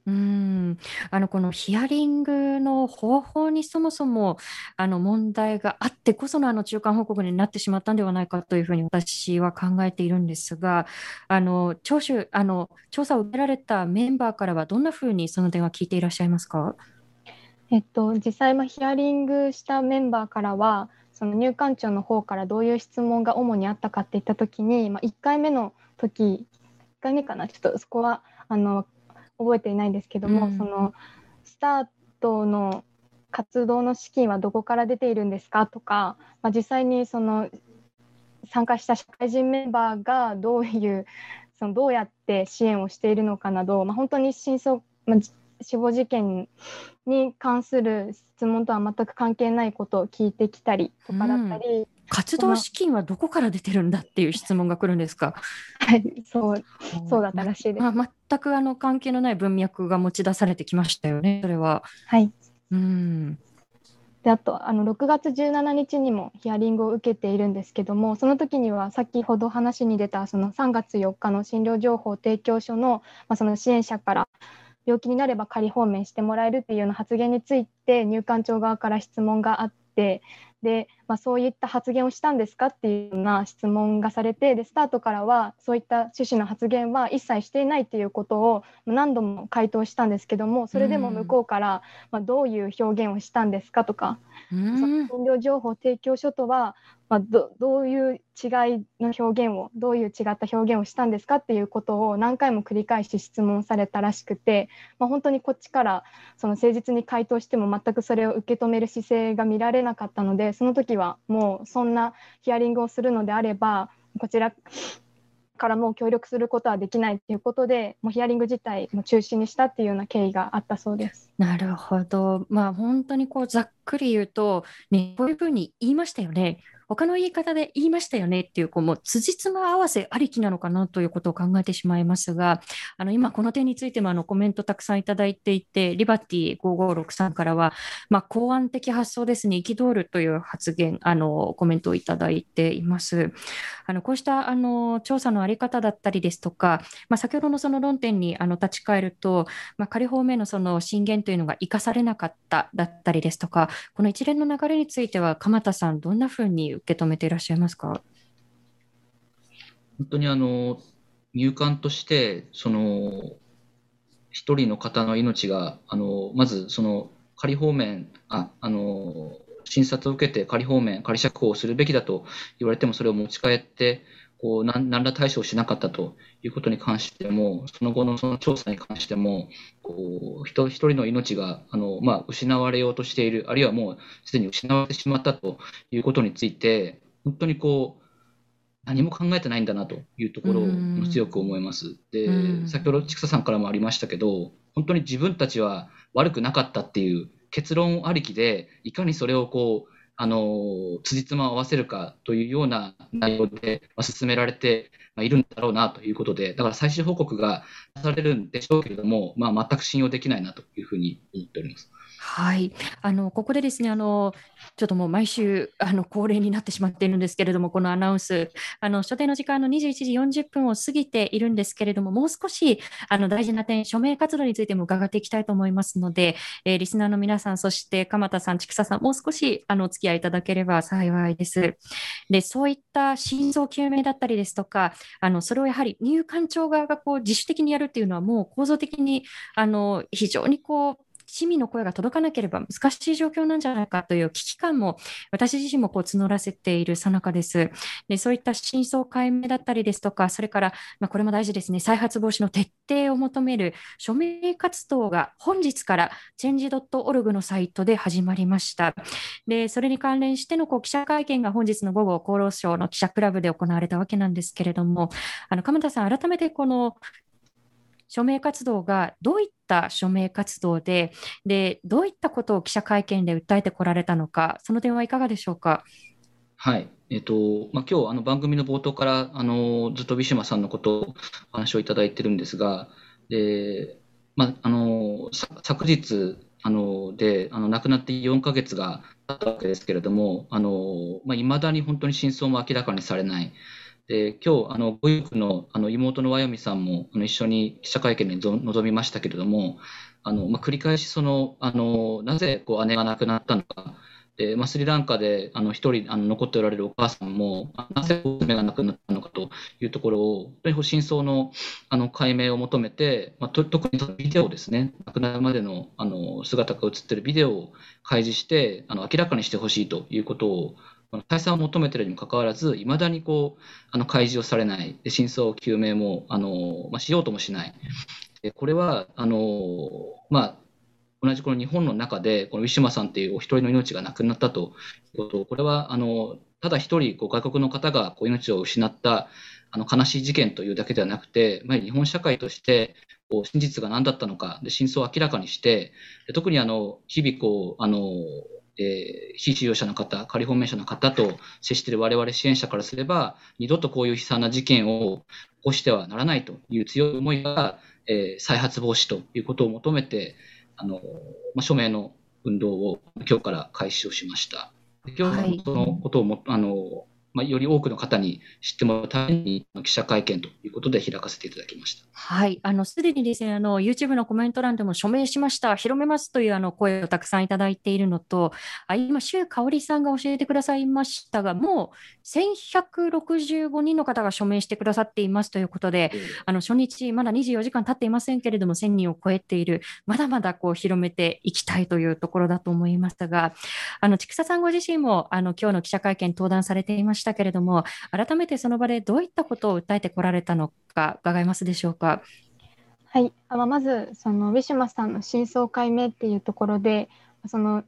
うん、あのこのヒアリングの方法にそもそもあの問題があってこそのあの中間報告になってしまったんではないかというふうに私は考えているんですが、あの聴取、あの調査を受けられたメンバーからはどんなふうにその点は聞いていらっしゃいますか？ えっと、実際、まあ、ヒアリングしたメンバーからは、その入管庁の方からどういう質問が主にあったかっていったときに、まあ、いっかいめの時、いっかいめかな、ちょっとそこはあの覚えていないんですけども、 うんそのスタートの活動の資金はどこから出ているんですかとか、まあ、実際にその参加した社会人メンバーがどういうそのどうやって支援をしているのかなど、まあ、本当に真相、まあ、死亡事件に関する質問とは全く関係ないことを聞いてきたりとかだったり、うん、 活動資金はどこから出てるんだっていう質問が来るんですか？ はい、そう、そうだったらしいです。 まあ、全くあの関係のない文脈が持ち出されてきましたよね、それは。 はい。 うん。 で、あとあのろくがつじゅうしちにちにもヒアリングを受けているんですけども、その時には先ほど話に出たそのさんがつよっかの診療情報提供書の、まあ、その支援者から病気になれば仮放免してもらえるっていうような発言について入管庁側から質問があって、で、まあ、そういった発言をしたんですかっていうような質問がされて、でスタートからはそういった趣旨の発言は一切していないということを何度も回答したんですけども、それでも向こうから、まあ、どういう表現をしたんですかとか、 うん、 その診療情報提供書とは、まあ、ど, どういう違いの表現をどういう違った表現をしたんですかっていうことを何回も繰り返し質問されたらしくて、まあ、本当にこっちからその誠実に回答しても全くそれを受け止める姿勢が見られなかったので、その時はもうそんなヒアリングをするのであればこちらからもう協力することはできないということで、もうヒアリング自体も中止にしたっていうような経緯があったそうです。 なるほど。まあ本当にこうざっくり言うと、ね、こういうふうに言いましたよね。他の言い方で言いましたよねっていう、こうもう辻褄合わせありきなのかなということを考えてしまいますが、あの今この点についてもあのコメントたくさんいただいていて、リバティごごろくさんからは、まあ、公安的発想ですね、憤るという発言、あのコメントをいただいています。あのこうしたあの調査のあり方だったりですとか、まあ、先ほどのその論点にあの立ち返ると、まあ、仮放免のその進言というのが生かされなかっただったりですとか、この一連の流れについては鎌田さん、どんなふうに受け止めていらっしゃいますか？ 本当にあの入管としてその一人の方の命があのまずその仮放免ああの診察を受けて仮放免仮釈放をするべきだと言われてもそれを持ち帰ってこう何何ら対処をしなかったということに関しても、その後のその調査に関してもこう人一人の命があの、まあ、失われようとしている、あるいはもうすでに失われてしまったということについて本当にこう何も考えてないんだなというところを強く思います。で、先ほど千草さんからもありましたけど、本当に自分たちは悪くなかったっていう結論ありきで、いかにそれをこうあの辻褄を合わせるかというような内容で進められているんだろうなということで、だから最終報告が出されるんでしょうけれども、まあ、全く信用できないなというふうに思っております。 はい、あのここでですね、あのちょっともう毎週あの恒例になってしまっているんですけれども、このアナウンス、あの所定の時間のにじゅういちじよんじゅっぷんを過ぎているんですけれども、もう少しあの大事な点、署名活動についても伺っていきたいと思いますので、えー、リスナーの皆さん、そして鎌田さん、千草さん、もう少しあのお付き合いいただければ幸いです。で、そういった真相究明だったりですとか、あのそれをやはり入管庁側がこう自主的にやるっていうのは、もう構造的にあの非常にこう市民の声が届かなければ難しい状況なんじゃないかという危機感も私自身もこう募らせている最中です。で、そういった真相解明だったりですとか、それから、まあ、これも大事ですね、再発防止の徹底を求める署名活動が本日からチェンジドットオルグのサイトで始まりました。で、それに関連してのこう記者会見が本日の午後、厚労省の記者クラブで行われたわけなんですけれども、あの鎌田さん、改めてこの署名活動がどういった署名活動で、で、どういったことを記者会見で訴えてこられたのか、その点はいかがでしょうか。 はい。えっと、まあ、今日あの番組の冒頭からあのずっとウィシュマさんのことをお話をいただいているんですが、で、まあ、あの昨日あのであの亡くなってよんかげつが経ったわけですけれども、あの、まあ、未だに本当に真相も明らかにされない。 で、今日、あの、ご遺族の、あの、妹のわよみさんも、あの、一緒に記者会見にぞ臨みましたけれども、あの、まあ、繰り返し、その、あの、なぜ、こう、姉が亡くなったのか、で、まあ、スリランカで、あの、一人、あの、残っておられるお母さんも、あなぜ娘が亡くなったのかというところを、本当に真相の、あの、解明を求めて、まあ、と特にビデオですね、亡くなるまでの、あの、姿が映っているビデオを開示して、あの、明らかにしてほしいということを、あの解散を求めているにもかかわらず、いまだにこう、あの、開示をされない、で真相究明も、あの、まあ、しようともしない。でこれは、あの、まあ、同じこの日本の中で、このウィシュマさんというお一人の命がなくなったということ、これは、あの、ただ一人、こう外国の方がこう命を失った、あの、悲しい事件というだけではなくて、まあ、日本社会として、こう真実が何だったのか、で真相を明らかにして、で特にあの、日々こう、あの、えー非収容者の方、仮放免者の方と接している我々支援者からすれば、二度とこういう悲惨な事件を起こしてはならないという強い思いが、えー再発防止ということを求めて、あの、まあ、署名の運動を今日から開始をしました。で今はい日はそのことをも、あの、まあ、より多くの方に知ってもらうために記者会見ということで開かせていただきました。 はい、あの、すでにですね、あの、YouTube のコメント欄でも署名しました、広めますというあの声をたくさんいただいているのと、あ今、周香織さんが教えてくださいましたが、もうせんひゃくろくじゅうごにんの方が署名してくださっていますということで、あの、初日、まだにじゅうよじかん経っていませんけれども、せんにんを超えている、まだまだこう広めていきたいというところだと思いましたが、あの、千草さんご自身も、あの、今日の記者会見登壇されていましたけれども、改めてその場でどういったことを訴えてこられたのか伺えますでしょうか。 はい、あまあまずそのウィシュマさんの真相解明っていうところで、その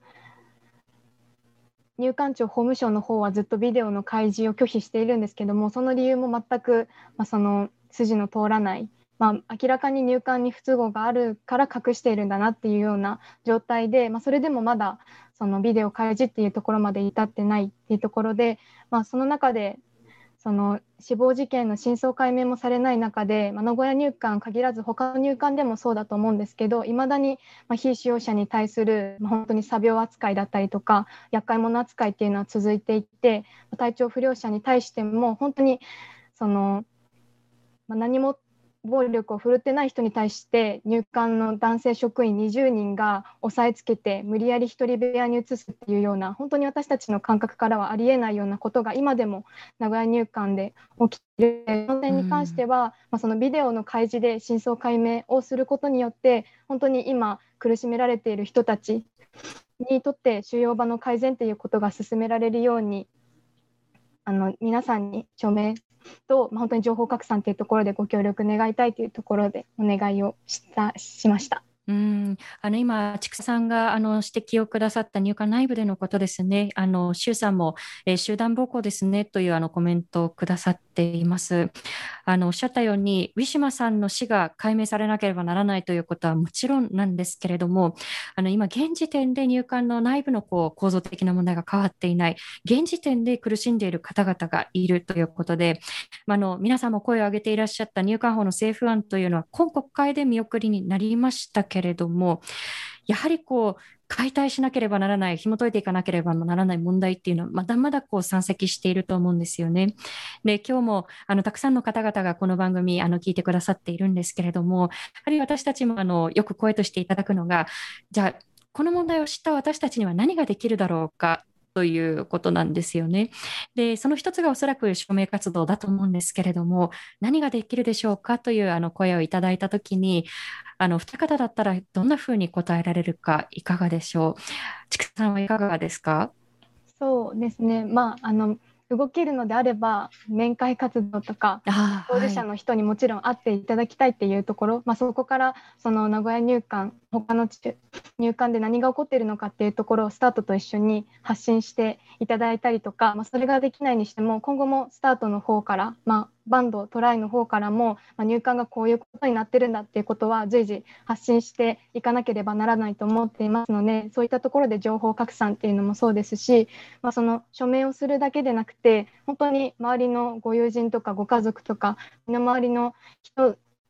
入管庁法務省の方はずっとビデオの開示を拒否しているんですけども、その理由も全く、まあ、その筋の通らない、まあ、明らかに入管に不都合があるから隠しているんだなっていうような状態で、まあ、それでもまだそのビデオ開示っていうところまで至ってないっていうところで、まあ、その中でその死亡事件の真相解明もされない中で、まあ、名古屋入管限らず他の入管でもそうだと思うんですけど、いまだにまあ被使用者に対する、まあ、本当に詐病扱いだったりとか厄介者扱いっていうのは続いていて、体調不良者に対しても本当にその、まあ、何も暴力を振るってない人に対して入管の男性職員にじゅうにんが押さえつけて無理やり一人部屋に移すっていうような、本当に私たちの感覚からはありえないようなことが今でも名古屋入管で起きている。その点に関しては、まあ、そのビデオの開示で真相解明をすることによって本当に今苦しめられている人たちにとって収容場の改善ということが進められるように、あの皆さんに署名と、まあ、本当に情報拡散というところでご協力願いたいというところでお願いをしたしました。 うんあの今、千草さんがあの指摘をくださった入管内部でのことですね、あの周さんも、えー集団暴行ですねというあのコメントをくださっています。あのおっしゃったように、ウィシュマさんの死が解明されなければならないということはもちろんなんですけれども、あの今、現時点で入管の内部のこう構造的な問題が変わっていない、現時点で苦しんでいる方々がいるということで、まあ、あの皆さんも声を上げていらっしゃった入管法の政府案というのは今国会で見送りになりましたけれども、やはりこう解体しなければならない、紐解いていかなければならない問題っていうのはまだまだこう山積していると思うんですよね。で、今日もあのたくさんの方々がこの番組あの聞いてくださっているんですけれども、やはり私たちもあのよく声としていただくのが、じゃあこの問題を知った私たちには何ができるだろうかということなんですよね。で、その一つがおそらく署名活動だと思うんですけれども、何ができるでしょうかというあの声をいただいたときに、あの二方だったらどんなふうに答えられるかいかがでしょう。ちくさんはいかがですか？ そうですね、まあ、あの動けるのであれば面会活動とかあ当事者の人にもちろん会っていただきたいっていうところ、まあ、そこからその名古屋入管、他の入管で何が起こっているのかっていうところをスタートと一緒に発信していただいたりとか、まあ、それができないにしても今後もスタートの方から、まあ、バンドトライの方からも、まあ、入管がこういうことになってるんだっていうことは随時発信していかなければならないと思っていますので、そういったところで情報拡散っていうのもそうですし、まあ、その署名をするだけでなくて本当に周りのご友人とかご家族とか身の回りの人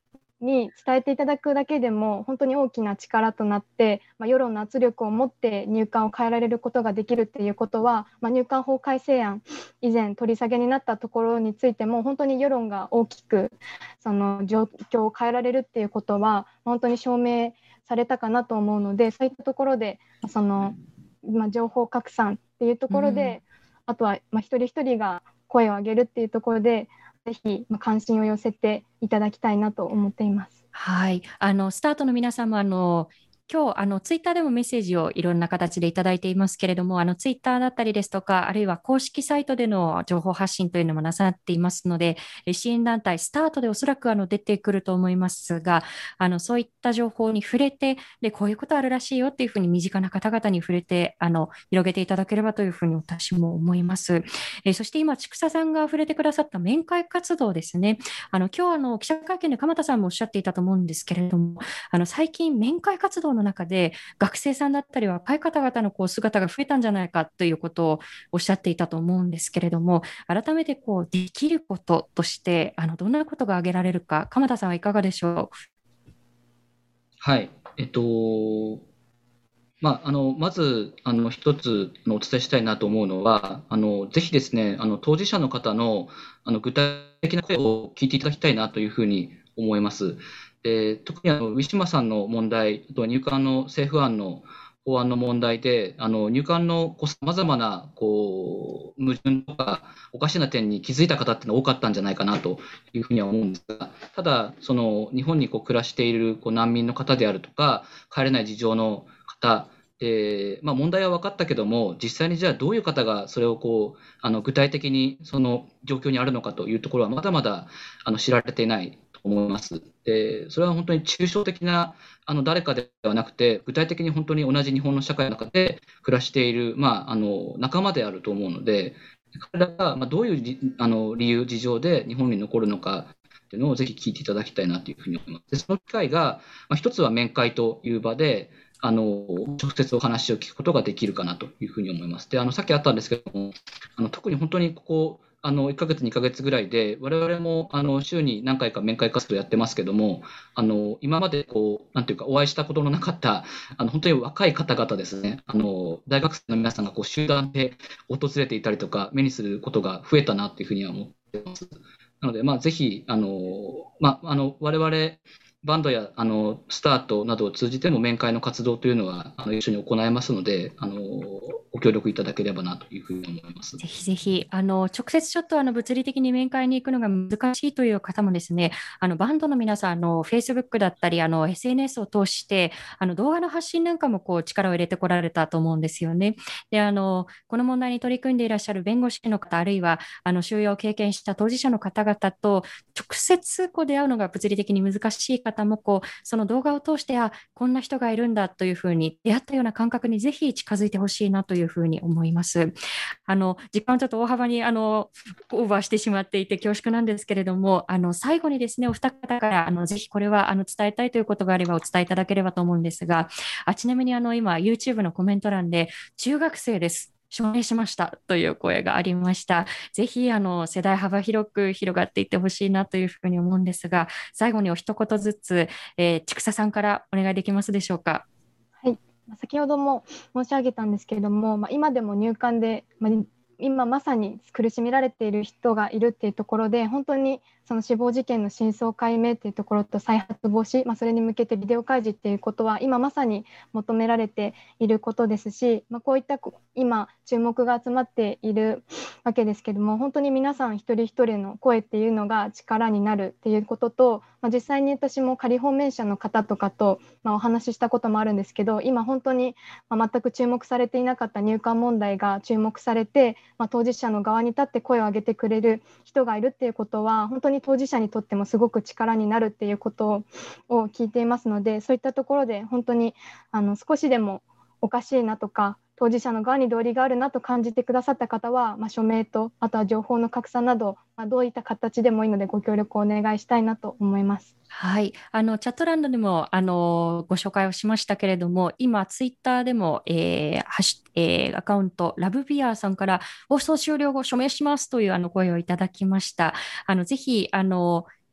に伝えていただくだけでも本当に大きな力となって、まあ、世論の圧力を持って入管を変えられることができるっていうことは、まあ、入管法改正案以前取り下げになったところについても本当に世論が大きくその状況を変えられるっていうことは本当に証明されたかなと思うので、そういったところでその、まあ、情報拡散っていうところで、うん、あとは、まあ、一人一人が声を上げるっていうところでぜひ、まあ、関心を寄せていただきたいなと思っています。 はい、あのスタートの皆様、あの今日あのツイッターでもメッセージをいろんな形でいただいていますけれども、あのツイッターだったりですとか、あるいは公式サイトでの情報発信というのもなさっていますので、支援団体スタートでおそらくあの出てくると思いますが、あのそういった情報に触れて、でこういうことあるらしいよっていうふうに身近な方々に触れてあの広げていただければというふうに私も思います。えそして今、千草さんが触れてくださった面会活動ですね。あの今日あの記者会見で鎌田さんもおっしゃっていたと思うんですけれども、あの最近面会活動の中で学生さんだったり若い方々のこう姿が増えたんじゃないかということをおっしゃっていたと思うんですけれども、改めてこうできることとしてあのどんなことが挙げられるか、鎌田さんはいかがでしょう。 はい、えっとまあ、あのまずあの一つのお伝えしたいなと思うのは、あのぜひですね、あの当事者の方のあの具体的な声を聞いていただきたいなというふうに思います。で特にあのウィシュマさんの問題、あとは入管の政府案の法案の問題で、あの入管のさまざまなこう矛盾とかおかしな点に気づいた方ってのは多かったんじゃないかなというふうには思うんですが、ただその日本にこう暮らしているこう難民の方であるとか帰れない事情の方で、まあ、問題は分かったけども、実際にじゃあどういう方がそれをこうあの具体的にその状況にあるのかというところはまだまだあの知られていないと思います。でそれは本当に抽象的なあの誰かではなくて、具体的に本当に同じ日本の社会の中で暮らしている、まあ、あの仲間であると思うので、彼らがまあどういうあの理由、事情で日本に残るのかっていうのをぜひ聞いていただきたいなというふうに思います。でその機会が、まあ、一つは面会という場であの直接お話を聞くことができるかなというふうに思います。であのさっきあったんですけども、あの特に本当にここあのいっかげつ、にかげつぐらいで、我々もあの週に何回か面会活動やってますけども、あの今までこうなんていうかお会いしたことのなかったあの本当に若い方々ですね、あの大学生の皆さんがこう集団で訪れていたりとか、目にすることが増えたなというふうには思っています。なので、まあ、ぜひあの、まあ、あの我々バンドやあのスタートなどを通じても面会の活動というのはあの一緒に行えますので、あのご協力いただければなというふうに思います。 ぜひぜひあの直接ちょっとあの物理的に面会に行くのが難しいという方もですね、あのバンドの皆さん、あの Facebook だったりあの エスエヌエス を通してあの動画の発信なんかもこう力を入れてこられたと思うんですよね。であのこの問題に取り組んでいらっしゃる弁護士の方、あるいはあの収容を経験した当事者の方々と直接こう出会うのが物理的に難しい方もこうその動画を通して、あ、こんな人がいるんだというふうに出会ったような感覚にぜひ近づいてほしいなというふうに思います。あの時間をちょっと大幅にあのオーバーしてしまっていて恐縮なんですけれども、あの最後にですね、お二方からあのぜひこれはあの伝えたいということがあればお伝えいただければと思うんですが、あちなみにあの今 YouTube のコメント欄で中学生です署名しましたという声がありました。ぜひあの世代幅広く広がっていってほしいなというふうに思うんですが、最後にお一言ずつ、えー、千草さんからお願いできますでしょうか。 はい、先ほども申し上げたんですけれども、まあ、今でも入管で、まあ、今まさに苦しめられている人がいるっていうところで、本当にその死亡事件の真相解明っていうところと再発防止、まあ、それに向けてビデオ開示っていうことは今まさに求められていることですし、まあ、こういった今注目が集まっているわけですけども、本当に皆さん一人一人の声っていうのが力になるっていうことと、まあ、実際に私も仮放免者の方とかと、まあ、お話ししたこともあるんですけど、今本当に全く注目されていなかった入管問題が注目されて、まあ、当事者の側に立って声を上げてくれる人がいるっていうことは本当に当事者にとってもすごく力になるっていうことを聞いていますので、そういったところで本当にあの少しでもおかしいなとか当事者の側に道理があるなと感じてくださった方は、まあ、署名とあとは情報の拡散など、まあ、どういった形でもいいのでご協力をお願いしたいなと思います。 はい、あのチャット欄でもあのご紹介をしましたけれども、今ツイッターでも、えーハシえーアカウントラブビアさんから放送終了後署名しますというあの声をいただきました。あのぜひあの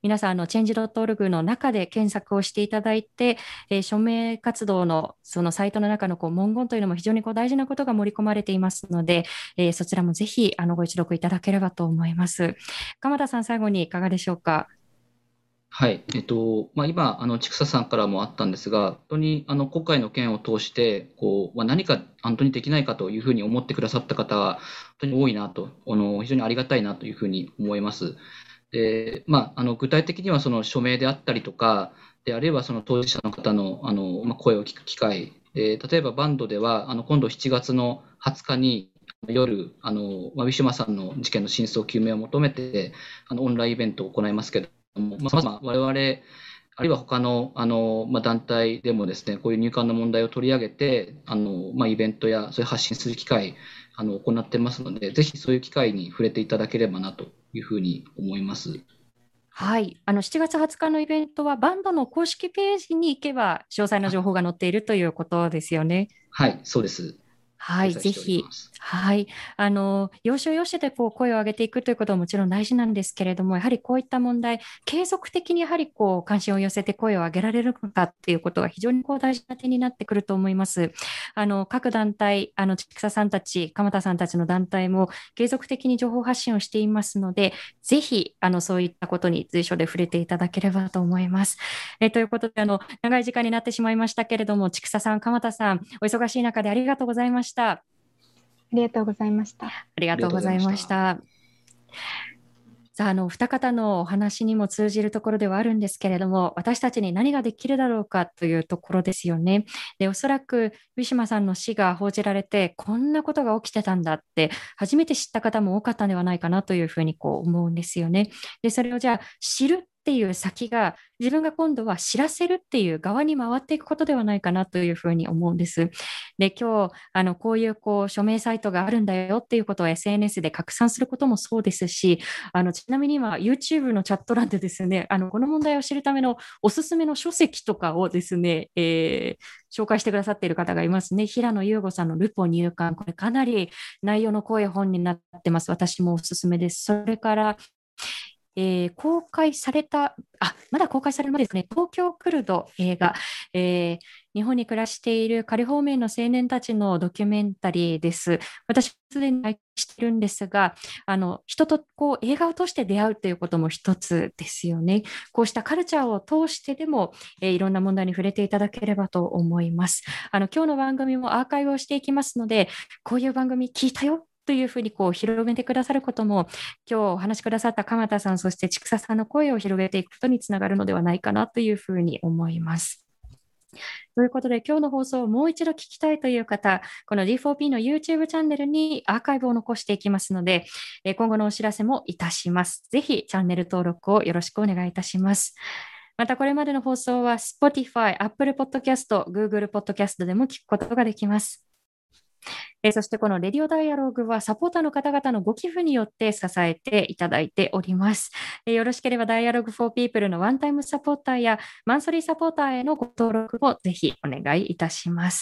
皆さん、あの、チェンジドットオルグ の中で検索をしていただいて、えー署名活動のそのサイトの中のこう文言というのも非常にこう大事なことが盛り込まれていますので、えーそちらもぜひあのご一読いただければと思います。鎌田さん、最後にいかがでしょうか。 はい。えっと、まあ、今、あの、ちくささんからもあったんですが、本当に、あの、今回の件を通して、こう、まあ、何か本当にできないかというふうに思ってくださった方は、本当に多いなと、あの、非常にありがたいなというふうに思います。で、まあ、あの、具体的にはその署名であったりとか、で、あるいはその当事者の方の、あの、まあ、声を聞く機会、で、例えばバンドでは、あの、今度しちがつのはつかに、夜、あの、まあ、ウィシュマさんの事件の真相究明を求めて、あの、オンラインイベントを行いますけど、まあ、まず我々、あるいは他の、あの、まあ、団体でもですね、こういう入管の問題を取り上げて、あの、まあ、イベントや、そういう発信する機会、あの、行ってますので、ぜひそういう機会に触れていただければなというふうに思います。 はい。あの、しちがつはつかのイベントは、バンドの公式ページに行けば、詳細な情報が載っているということですよね。 はい、そうです。 はい、 掲載しておりぜひま。す。 はい。あの、要所要所でこう声を上げていくということはもちろん大事なんですけれども、やはりこういった問題、継続的にやはりこう関心を寄せて声を上げられるのかっていうことが非常にこう大事な点になってくると思います。あの、各団体、あの、ちくささんたち、鎌田さんたちの団体も継続的に情報発信をしていますので、ぜひ、あの、そういったことに随所で触れていただければと思います。えということで、あの、長い時間になってしまいましたけれども、ちくささん、鎌田さん、お忙しい中でありがとうございました。 ありがとうございました。 ありがとうございました。さあ、あの、二方のお話にも通じるところではあるんですけれども、私たちに何ができるだろうかというところですよね。で、おそらく、ウィシュマさんの死が報じられて、こんなことが起きてたんだって、初めて知った方も多かったんではないかなというふうにこう思うんですよね。で、それをじゃあ、知るっていう先が、自分が今度は知らせるっていう側に回っていくことではないかなというふうに思うんです。で、今日、あの、こういうこう署名サイトがあるんだよっていうことを エスエヌエス で拡散することもそうですし、あの、ちなみに今、YouTube のチャット欄でですね、あの、この問題を知るためのおすすめの書籍とかをですね、えー紹介してくださっている方がいますね。平野優吾さんのルポ入管。これかなり内容の濃い本になってます。私もおすすめです。それから、えー公開された、あ、まだ公開されるまでですね、東京クルド映画、えー日本に暮らしている仮放免の青年たちのドキュメンタリーです。私、すでに拝見してるんですが、あの、人とこう映画を通して出会うということも一つですよね。こうしたカルチャーを通してでも、えーいろんな問題に触れていただければと思います。あの、今日の番組もアーカイブをしていきますので、こういう番組聞いたよというふうにこう広めてくださることも、今日お話しくださった鎌田さん、そしてちくささんの声を広げていくことにつながるのではないかなというふうに思います。ということで、今日の放送をもう一度聞きたいという方、この ディーフォーピー の YouTube チャンネルにアーカイブを残していきますので、えー今後のお知らせもいたします。ぜひチャンネル登録をよろしくお願いいたします。また、これまでの放送は Spotify、Apple Podcast、Google Podcast でも聞くことができます。えーそしてこのレディオダイアログはサポーターの方々のご寄付によって支えていただいております。えーよろしければダイアログフォーピープルのワンタイムサポーターやマンスリーサポーターへのご登録もぜひお願いいたします。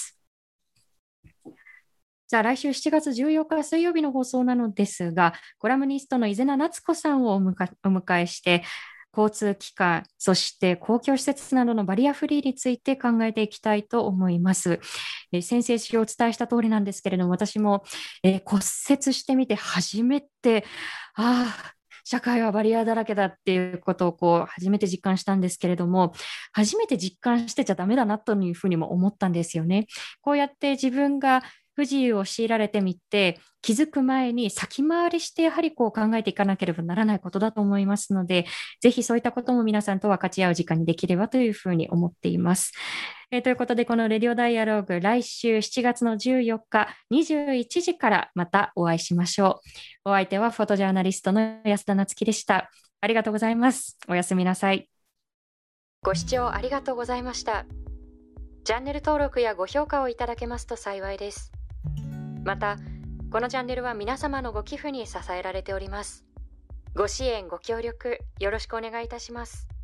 じゃあ来週しちがつじゅうよっか水曜日の放送なのですが、コラムニストの伊是名夏子さんをお迎えお迎えして、交通機関、そして公共施設などのバリアフリーについて考えていきたいと思います。えー先々週お伝えした通りなんですけれども、私も、えー骨折してみて初めて、ああ、社会はバリアだらけだっていうことをこう初めて実感したんですけれども、初めて実感してちゃダメだなというふうにも思ったんですよね。こうやって自分が不自由を強いられてみて、気づく前に先回りしてやはりこう考えていかなければならないことだと思いますので、ぜひそういったことも皆さんと分かち合う時間にできればというふうに思っています。えーということで、このレディオダイアログ、来週しちがつのじゅうよっかにじゅういちじからまたお会いしましょう。お相手はフォトジャーナリストの安田なつきでした。ありがとうございます。おやすみなさい。ご視聴ありがとうございました。チャンネル登録やご評価をいただけますと幸いです。また、このチャンネルは皆様のご寄付に支えられております。ご支援、ご協力、よろしくお願いいたします。